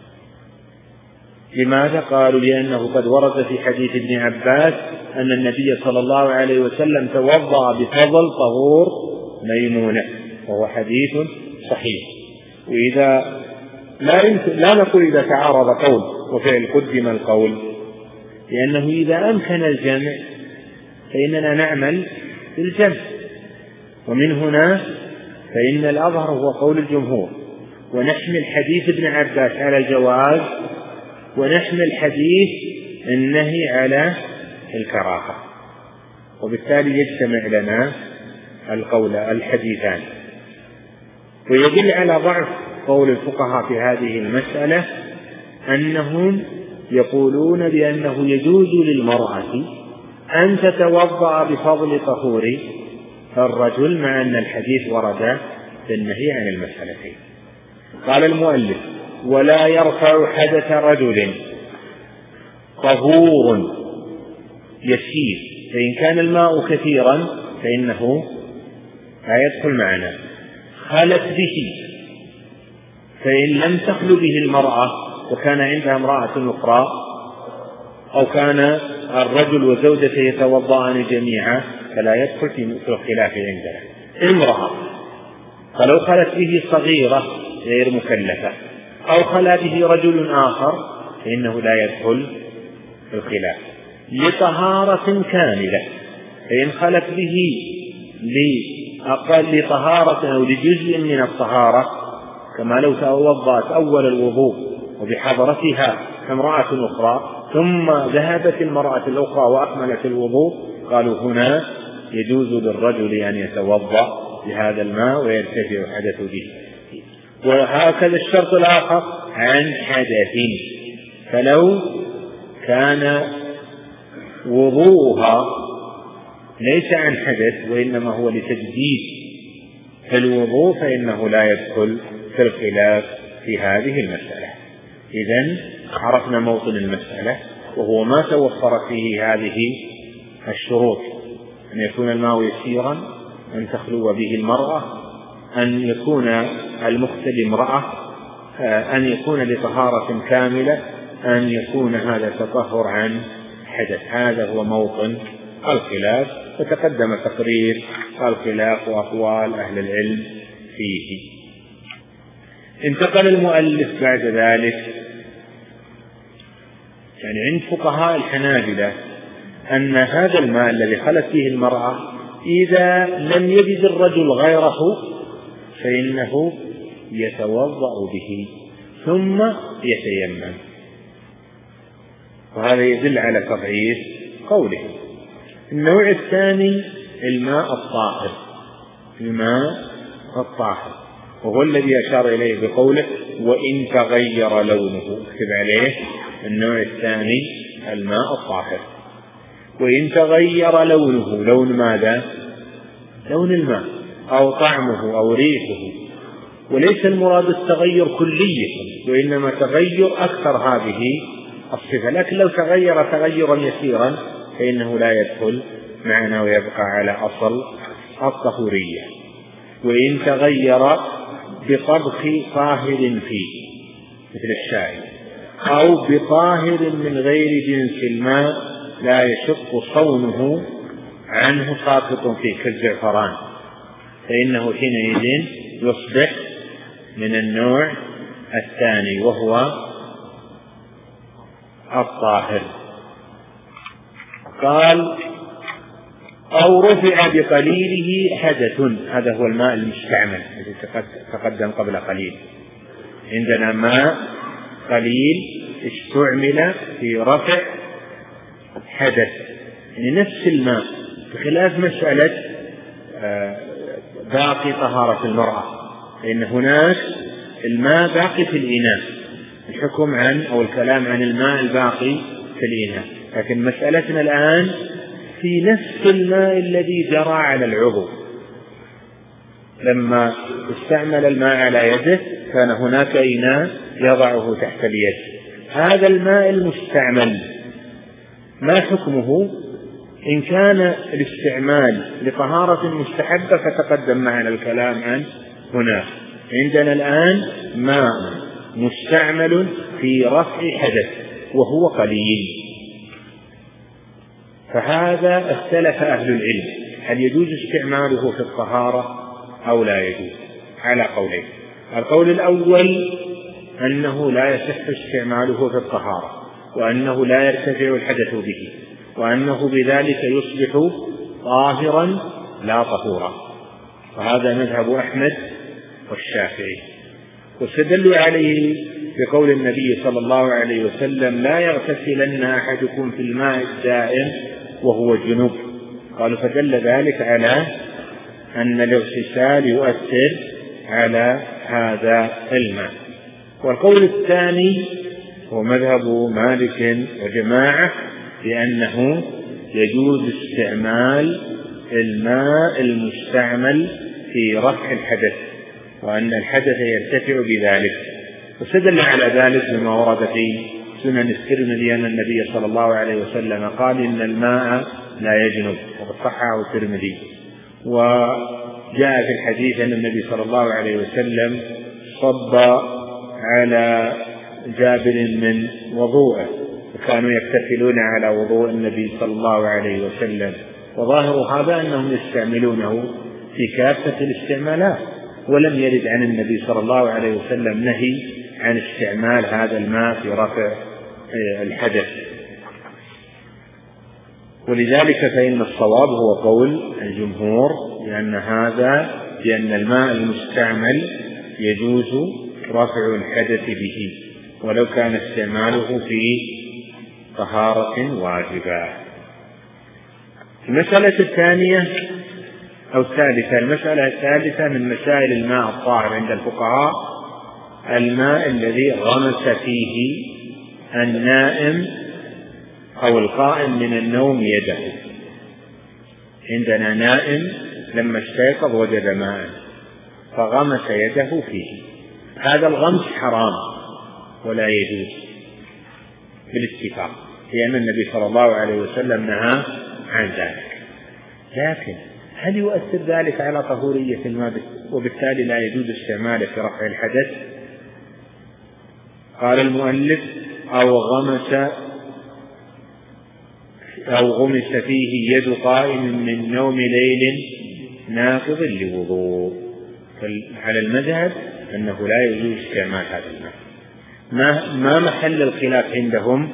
لماذا؟ قالوا لأنه قد ورد في حديث ابن عباس أن النبي صلى الله عليه وسلم توضأ بفضل طهور ميمونة، وهو حديث صحيح. وإذا لا, لا نقول إذا تعارض قول وفعل قدم القول، لأنه إذا أمكن الجمع فإننا نعمل بالجمع، ومن هنا فإن الأظهر هو قول الجمهور، ونحمل حديث ابن عباس على الجواز، ونحمل حديث النهي على الكراهة، وبالتالي يجتمع لنا القول الحديثان. ويدل على ضعف قول الفقهاء في هذه المسألة أنهم يقولون بأنه يجوز للمرأة أن تتوضأ بفضل طهور الرجل، مع أن الحديث ورد بالنهي عن المسألتين. قال المؤلف ولا يرفع حدث رجل طهور يسير، فإن كان الماء كثيرا فإنه لا يدخل معنا. خلت به، فإن لم تخل به المرأة وكان عندها امرأة أخرى، أو كان الرجل وزوجته يتوضأان جميعا فلا يدخل في الخلاف عندنا. امرأة فلو خلت به صغيرة غير مكلفة أو خلا به رجل آخر فإنه لا يدخل في الخلاف. لطهارة كاملة، فإن خلت به لأقل طهارة أو لجزء من الطهارة، كما لو توضأت أول الوضوء وبحضرتها امرأة أخرى ثم ذهبت المرأة الأخرى وأكملت الوضوء، قالوا هنا يجوز للرجل أن يتوضأ بهذا الماء ويرتفع حدث به. وهكذا الشرط الآخر عن حدث، فلو كان وضوءها ليس عن حدث وإنما هو لتجديد الوضوء فإنه لا يدخل في الخلاف في هذه المسألة. إذن عرفنا موطن المسألة، وهو ما توفرت فيه هذه الشروط: أن يكون الماء يسيرا، أن تخلو به المرأة، أن يكون المختل امرأة، أن يكون لطهارة كاملة، أن يكون هذا تطهر عن حدث. هذا هو موطن الخلاف، وتقدم تقرير الخلاف وأقوال أهل العلم فيه. انتقل المؤلف بعد ذلك، يعني عند فقهاء الحنابلة، أن هذا الماء الذي خلت فيه المرأة إذا لم يجد الرجل غيره فإنه يتوضأ به ثم يتيمم، وهذا يدل على تضعيف قوله. النوع الثاني الماء الطاهر، الماء الطاهر وهو الذي أشار إليه بقوله وإن تغير لونه. اكتب عليه النوع الثاني الماء الطاهر. وإن تغير لونه، لون ماذا؟ لون الماء أو طعمه أو ريحه، وليس المراد التغير كليا، وإنما تغير أكثر هذه الصفة. لكن لو تغير تغيرا يسيرا فإنه لا يدخل معنا ويبقى على أصل الطهورية. وإن تغير بطبخ طاهر فيه مثل الشاي، أو بطاهر من غير جنس الماء لا يشق صونه عنه ساقط فيه كالزعفران، فإنه حينئذ يصبح من النوع الثاني وهو الطاهر. قال أو رفع بقليله حدث، هذا هو الماء المستعمل الذي تقدم قبل قليل. عندنا ماء قليل استعمل في رفع حدث، يعني نفس الماء، بخلاف مسألة باقي طهارة المرأة، فإن هناك الماء باقي في الإناء، الحكم عن أو الكلام عن الماء الباقي في الإناء. لكن مسألتنا الآن في نفس الماء الذي جرى على العضو. لما استعمل الماء على يده كان هناك إناء يضعه تحت اليد، هذا الماء المستعمل ما حكمه؟ إن كان الاستعمال لطهارة مستحبة فتقدم معنا الكلام عن هناك. عندنا الآن ماء مستعمل في رفع حدث وهو قليل، فهذا اختلف أهل العلم هل يجوز استعماله في الطهارة أو لا يجوز، على قولين. القول الأول أنه لا يصح استعماله في الطهارة، وأنه لا يرتفع الحدث به، وأنه بذلك يصبح طاهرا لا طهورا، وهذا مذهب أحمد والشافعي. واستدلوا عليه بقول النبي صلى الله عليه وسلم لا يغتسلن أحدكم في الماء الدائم وهو جنوب، قالوا فدل ذلك على أن الاغتسال يؤثر على هذا الماء. والقول الثاني هو مذهب مالك وجماعة بأنه يجوز استعمال الماء المستعمل في رفع الحدث، وأن الحدث يرتفع بذلك. واستدل على ذلك بما ورد في سنن الترمذي أن النبي صلى الله عليه وسلم قال إن الماء لا يجنب، وقد صححه الترمذي. وجاء في الحديث أن النبي صلى الله عليه وسلم صب على جابر من وضوءه، وكانوا يكتفلون على وضوء النبي صلى الله عليه وسلم. وظاهر هذا أنهم يستعملونه في كافة الاستعمالات، ولم يرد عن النبي صلى الله عليه وسلم نهي عن استعمال هذا الماء في رفع الحدث. ولذلك فإن الصواب هو قول الجمهور بأن هذا بأن الماء المستعمل يجوز رفع الحدث به ولو كان استعماله في طهارة واجبة. المسألة الثانية أو الثالثة، المسألة الثالثة من مسائل الماء الطاهر عند الفقهاء الماء الذي غمس فيه النائم أو القائم من النوم يده. عندنا نائم لما استيقظ وجد ماء فغمس يده فيه، هذا الغمس حرام ولا يجوز بالاتفاق، لأن النبي صلى الله عليه وسلم نهى عن ذلك. لكن هل يؤثر ذلك على طهورية الماء وبالتالي لا يجوز استعماله في رفع الحدث؟ قال المؤلف: أو غمس أو غمس فيه يد قائم من نوم ليل ناقض لوضوء. على المذهب أنه لا يجوز استعمال هذا الماء. ما, ما محل الخلاف عندهم؟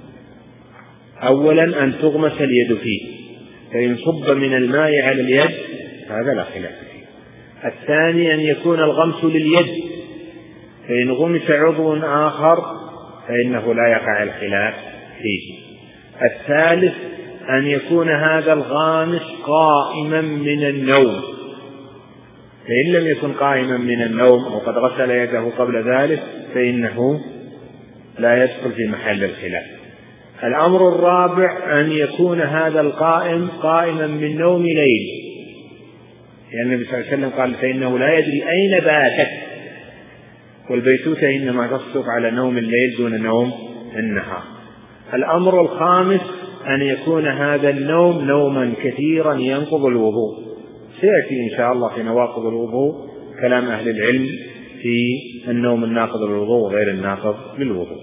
أولا أن تغمس اليد فيه، فإن صب من الماء على اليد هذا لا خلاف فيه. الثاني أن يكون الغمس لليد، فإن غمس عضو آخر فإنه لا يقع الخلاف فيه. الثالث أن يكون هذا الغامس قائما من النوم، فإن لم يكن قائما من النوم أو قد غسل يده قبل ذلك فإنه لا يدخل في محل الخلاف. الأمر الرابع أن يكون هذا القائم قائما من نوم ليل، لأن النبي صلى الله عليه وسلم قال: فإنه لا يدري أين باتت، والبيتوتة إنما تصدق على نوم الليل دون نوم النهار. الأمر الخامس أن يكون هذا النوم نوما كثيرا ينقض الوضوء. سيأتي إن شاء الله في نواقض الوضوء كلام أهل العلم في النوم الناقض للوضوء وغير الناقض للوضوء.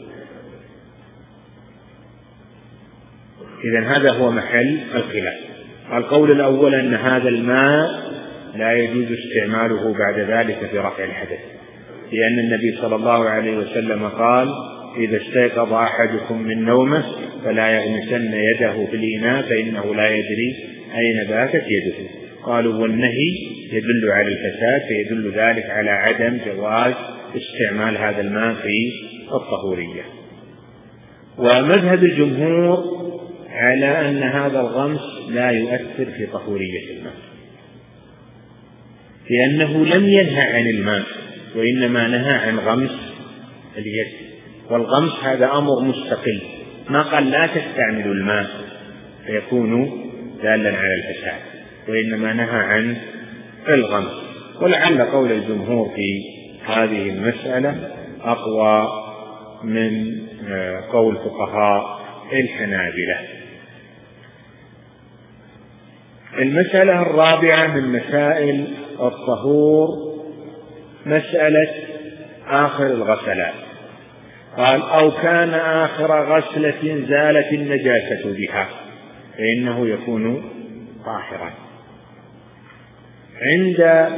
إذن هذا هو محل الخلاف. القول الأول أن هذا الماء لا يجوز استعماله بعد ذلك في رفع الحدث، لأن النبي صلى الله عليه وسلم قال: إذا استيقظ أحدكم من نومه فلا يغمسن يده في الإناء فإنه لا يدري أين باتت يده. قالوا: والنهي يدل على الفساد، فيدل ذلك على عدم جواز استعمال هذا الماء في الطهورية. ومذهب الجمهور على أن هذا الغمس لا يؤثر في طهورية الماء، لأنه لم ينهى عن الماء وإنما نهى عن غمس اليد، والغمس هذا أمر مستقل، ما قال لا تستعملوا الماء فيكون دالا على الفساد، وإنما نهى عن الغمس. ولعل قول الجمهور في هذه المسألة أقوى من قول فقهاء الحنابلة. المسألة الرابعة من مسائل الطهور مسألة آخر الغسلات. قال: أو كان آخر غسلة زالت النجاسة بها فإنه يكون طاهرا. عند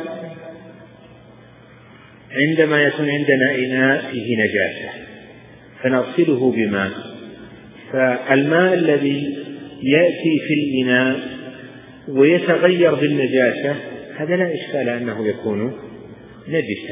عندما يكون عندنا إناء فيه نجاسة فنغسله بماء، فالماء الذي يأتي في الإناء ويتغير بالنجاسة هذا لا إشكال أنه يكون نجسا.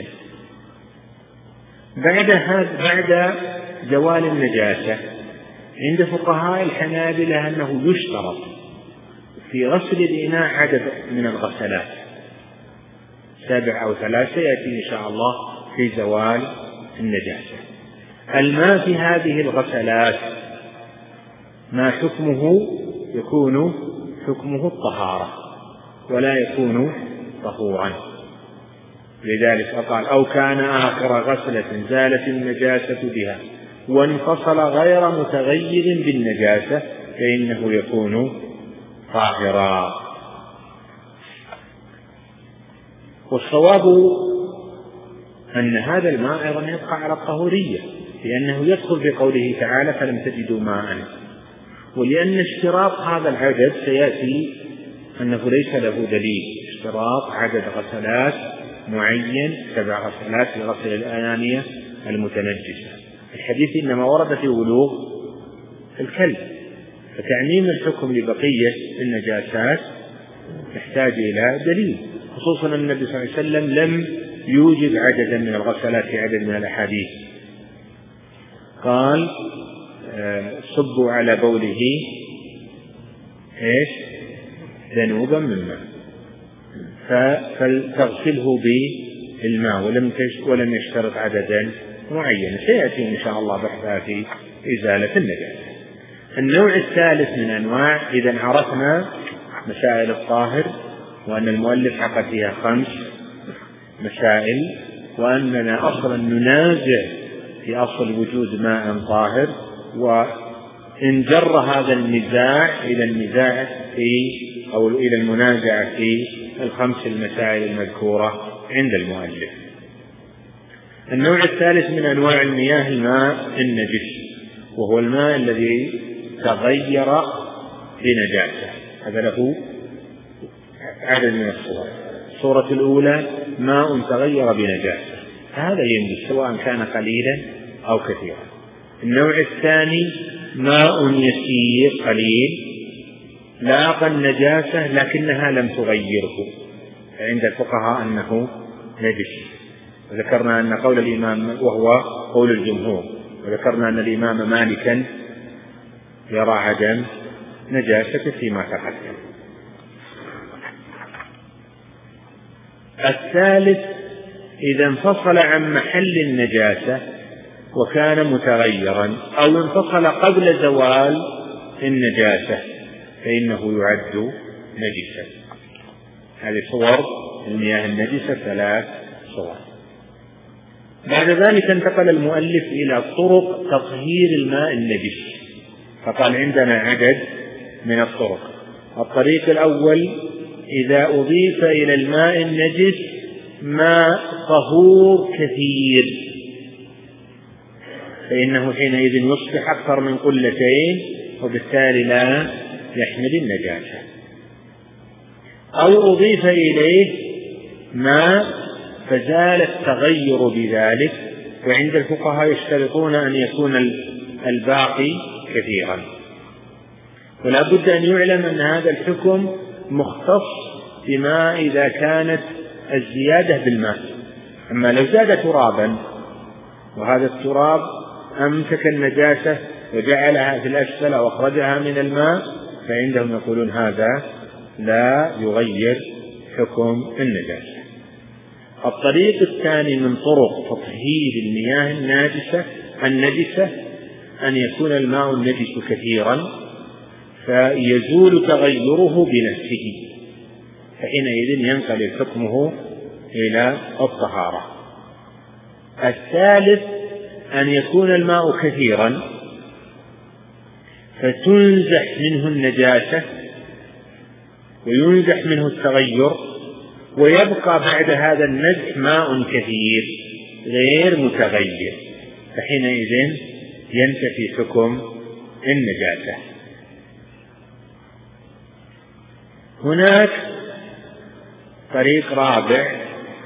بعد هذا بعد زوال النجاسة عند فقهاء الحنابلة أنه يشترط في غسل الإناء عدد من الغسلات، سبع أو ثلاثة، يأتي إن شاء الله في زوال النجاسة. الماء في هذه الغسلات ما حكمه؟ يكون حكمه الطهارة ولا يكون طهورا. لذلك قال: أو كان آخر غسلة زالت النجاسة بها وانفصل غير متغير بالنجاسة فإنه يكون طاهرا. والصواب أن هذا الماء أيضا يبقى على الطهورية، لأنه يدخل في قوله تعالى: فلم تجدوا ماء. ولأن اشتراط هذا العدد سيأتي أنه ليس له دليل، اشتراط عدد غسلات معين، سبع غسلات في غسل الآنية المتنجسة. الحديث إنما ورد في ولوغ الكلب، فتعميم الحكم لبقية النجاسات يحتاج إلى دليل، خصوصا أن النبي صلى الله عليه وسلم لم يوجد عددا من الغسلات في عدد من الأحاديث. قال: صبوا على بوله إيش ذنوبا من ماء فلتغسله بالماء، ولم ولم يشترط عددا معينا. سيأتي إن شاء الله بحثها في إزالة النجاسة. النوع الثالث من أنواع، إذا عرفنا مسائل الطاهر وأن المؤلف عقد فيها خمس مسائل وأننا أصلا ننازع في أصل وجود ماء طاهر، وإن جر هذا النزاع إلى النزاع في أو إلى المنازعة في الخمس المسائل المذكورة عند المؤلف. النوع الثالث من أنواع المياه الماء النجس، وهو الماء الذي تغير بنجاسة. هذا له عدد من الصور. الصورة الأولى ماء تغير بنجاسة، هذا ينجس سواء كان قليلا أو كثيرا. النوع الثاني ماء يسير قليل لاقى النجاسة لكنها لم تغيره، عند الفقهاء أنه نجس. وذكرنا أن قول الإمام وهو قول الجمهور، وذكرنا أن الإمام مالكا يرى عدم نجاسة فيما تقدم. الثالث إذا انفصل عن محل النجاسة وكان متغيرا، أو انفصل قبل زوال النجاسة فإنه يعد نجسا. هذه صور المياه النجسة ثلاث صور. بعد ذلك انتقل المؤلف إلى طرق تطهير الماء النجس، فقال عندنا عدد من الطرق. الطريق الأول إذا أضيف إلى الماء النجس ماء طهور كثير فإنه حينئذ يصبح أكثر من قلتين، وبالتالي لا يحمل النجاسة. أو أضيف إليه ماء فزال التغير بذلك، وعند الفقهاء يشترطون أن يكون الباقي كثيرا. ولا بد أن يعلم أن هذا الحكم مختص بما إذا كانت الزيادة بالماء. أما لو زاد ترابا وهذا التراب أمسك النجاسة وجعلها في الأسفل أو أخرجها من الماء، فعندهم يقولون هذا لا يغير حكم النجاسة. الطريق الثاني من طرق تطهير المياه الناجسة النجسة أن يكون الماء النجس كثيرا فيزول تغيره بنفسه، فحينئذ ينقلب حكمه إلى الطهارة. الثالث أن يكون الماء كثيرا فتنزح منه النجاسة وينزح منه التغير، ويبقى بعد هذا النزح ماء كثير غير متغير، فحينئذ ينتفي حكم النجاسة. هناك طريق رابع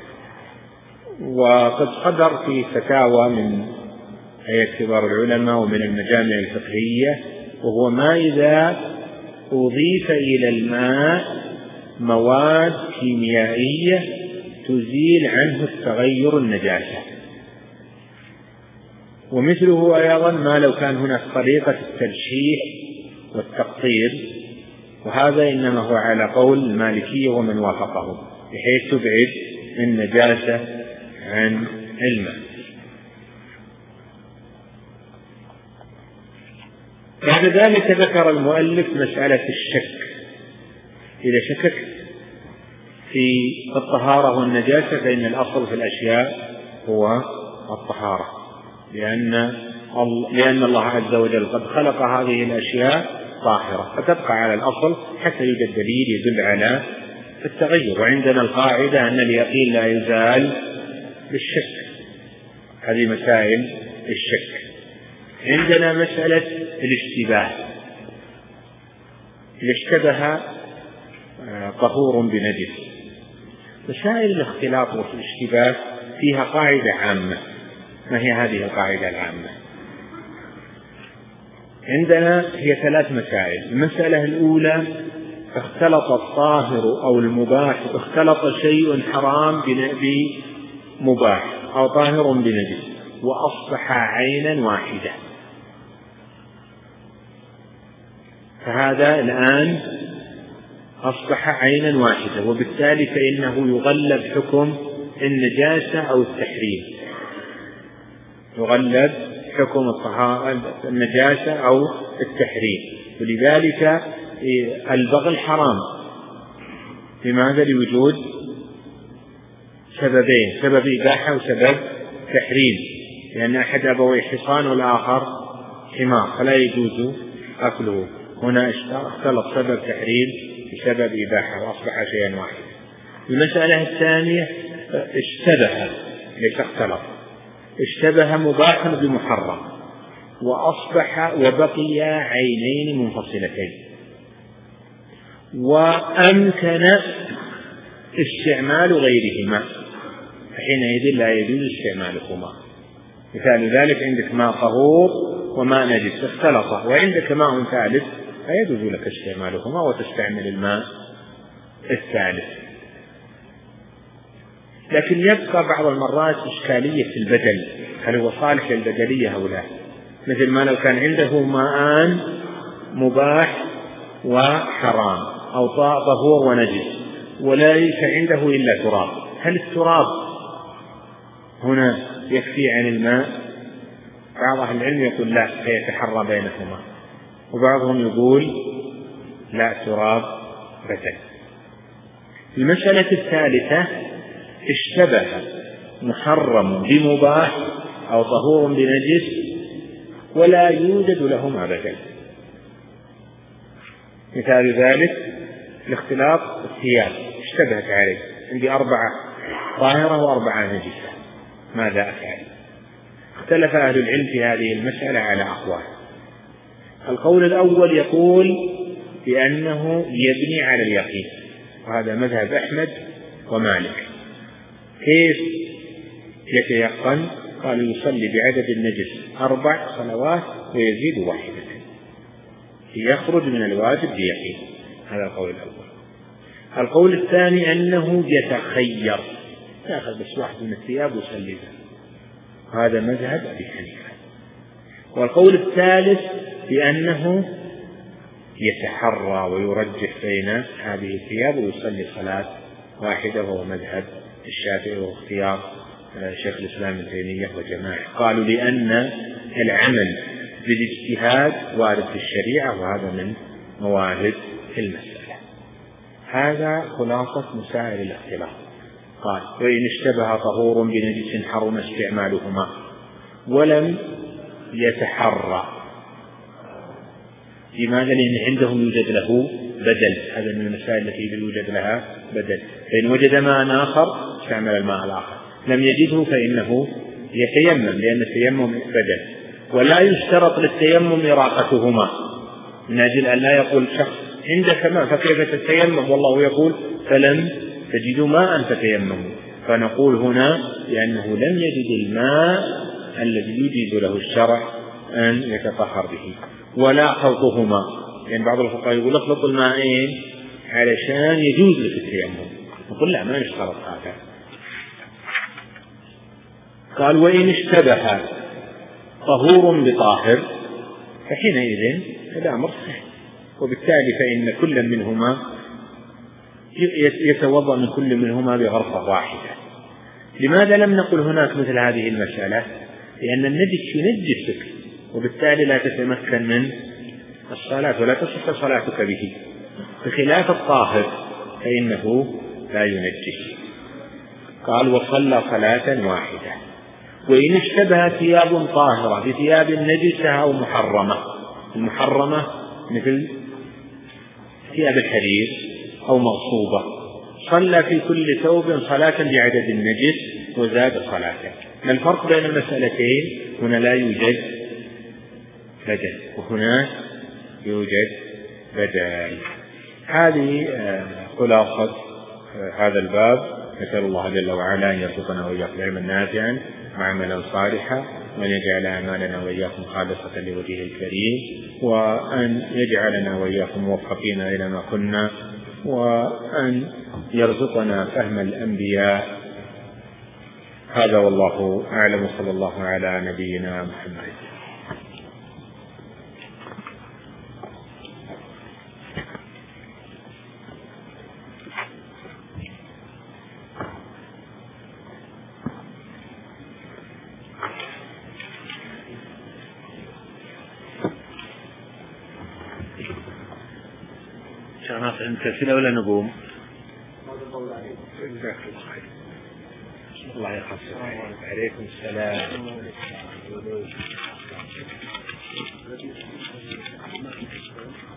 وقد صدر في فتاوى من هيئة كبار العلماء ومن المجامع الفقهية، وهو ما إذا أضيف إلى الماء مواد كيميائية تزيل عنه التغير النجاسة. ومثله أيضا ما لو كان هناك طريقة الترشيح والتقطير، وهذا إنما هو على قول المالكية ومن وافقه، بحيث تبعد النجاسة عن الماء. بعد ذلك ذكر المؤلف مسألة الشك. إذا شككت في الطهارة والنجاسة فإن الأصل في الأشياء هو الطهارة، لأن لأن الله عز وجل قد خلق هذه الأشياء طاهرة، فتبقى على الأصل حتى يوجد دليل يدل على التغير. وعندنا القاعدة أن اليقين لا يزال بالشك. هذه مسائل الشك. عندنا مسألة الاشتباه. إذا اشتبه طهور بنجس، مسائل الاختلاط والاشتباه فيها قاعدة عامة. ما هي هذه القاعدة العامة؟ عندنا هي ثلاث مسائل. المسألة الأولى اختلط الطاهر أو المباح، اختلط شيء حرام بمباح أو طاهر بنجس وأصبح عينا واحدة، فهذا الآن أصبح عينا واحدة، وبالتالي فإنه يغلب حكم النجاسة أو التحريم، يغلب حكم النجاسة أو التحريم. ولذلك البغل حرام. لماذا؟ لوجود سببين، سبب إباحة وسبب تحريم، لأن أحد أبويه حصان والآخر حمار فلا يجوز أكله. هنا اختلط سبب تحريم بسبب إباحة وأصبح شيئا واحدا. المسألة الثانية اشتبه، ليس اختلط، اشتبه مباحا بمحرم وأصبح وبقي عينين منفصلتين وأمكن استعمال غيرهما، فحينئذ لا يجوز استعمالهما. مثال ذلك عندك ماء طهور وماء نجس اختلطا، وعندك ماء ثالث فيجوز لك استعمالهما وتستعمل الماء الثالث. لكن يبقى بعض المرات إشكالية في البدل، هل هو صالح للبدلية أو لا؟ مثل ما لو كان عنده ماء مباح وحرام أو طهور ونجس وليس عنده إلا تراب، هل التراب هنا يكفي عن الماء؟ بعض أهل العلم يقول لا، فيتحرى بينهما، وبعضهم يقول لا، تراب بدل. المسألة الثالثة اشتبه محرم بمباح أو طهور بنجس ولا يوجد لهما بدل. مثال ذلك الاختلاط الثياب، اشتبهت عليه، عندي أربعة طاهرة وأربعة نجسة، ماذا أفعل؟ اختلف أهل العلم في هذه المسألة على أقوال. القول الأول يقول بأنه يبني على اليقين، وهذا مذهب أحمد ومالك. كيف يتيقن؟ قال يصلي بعدد النجس أربع صلوات ويزيد واحدة، يخرج من الواجب بيقين. هذا القول الأول. القول الثاني أنه يتخير، يأخذ بس واحد من الثياب ويصلي، هذا مذهب أبي حنيفة. والقول الثالث بأنه يتحرى ويرجح بين هذه الثياب ويصلي صلاة واحدة، وهو مذهب الشافعي واختيار شيخ الإسلام ابن تيمية وجماعة. قالوا لأن العمل بالاجتهاد وارد في الشريعة، وهذا من موارد المسألة. هذا خلاصة مسائل الاختلاف. قال وإن اشتبه طهور بنجس حرم استعمالهما ولم يتحرى. لماذا؟ لأن عندهم يوجد له بدل، هذا من المسائل التي يوجد لها بدل. فإن وجد ماء آخر استعمل الماء الآخر، لم يجده فإنه يتيمم، لأن التيمم بدل. ولا يشترط للتيمم إراقتهما، من أجل أن لا يقول شخص عندك ماء فكيف تتيمم والله يقول فلم تجدوا ماء فتيمموا، فنقول هنا لأنه لم يجد الماء الذي يجيز له الشرع أن يتطهر به. ولا خلطهما، لأن يعني بعض الفقهاء يقول اخلط الماءين علشان يجوز لك التيمم، نقول لا، ما يشترط هذا. قال وإن اشتبه طهور بطاهر فحينئذ الأمر صحيح، وبالتالي فإن كل منهما يتوضأ من كل منهما بغرفة واحدة. لماذا لم نقل هناك مثل هذه المسألة؟ لأن النجس ينجسك، وبالتالي لا تتمكن من الصلاة ولا تصح صلاتك به، بخلاف الطاهر فإنه لا ينجس. قال وصلى صلاة واحدة. وإن اشتبه ثياب طاهرة بثياب نجسة أو محرمة، المحرمة مثل ثياب الحرير أو مغصوبة، صلى في كل ثوب صلاة بعدد النجس وزاد صلاته. ما الفرق بين المسألتين؟ هنا لا يوجد بدل وهنا يوجد بدل. هذه خلاصة هذا الباب. نسأل الله جل وعلا أن يرزقنا وإياكم علما نافعا وعملا صالحا، وأن يجعل أعمالنا وإياكم خالصة لوجهه الكريم، وأن يجعلنا وإياكم موفقين إلى ما كنا، وأن يرزقنا فهم الأنبياء. هذا والله أعلم، صلى الله على نبينا محمد. نكفي ولا نقوم؟ الله يخصك. عليكم السلام.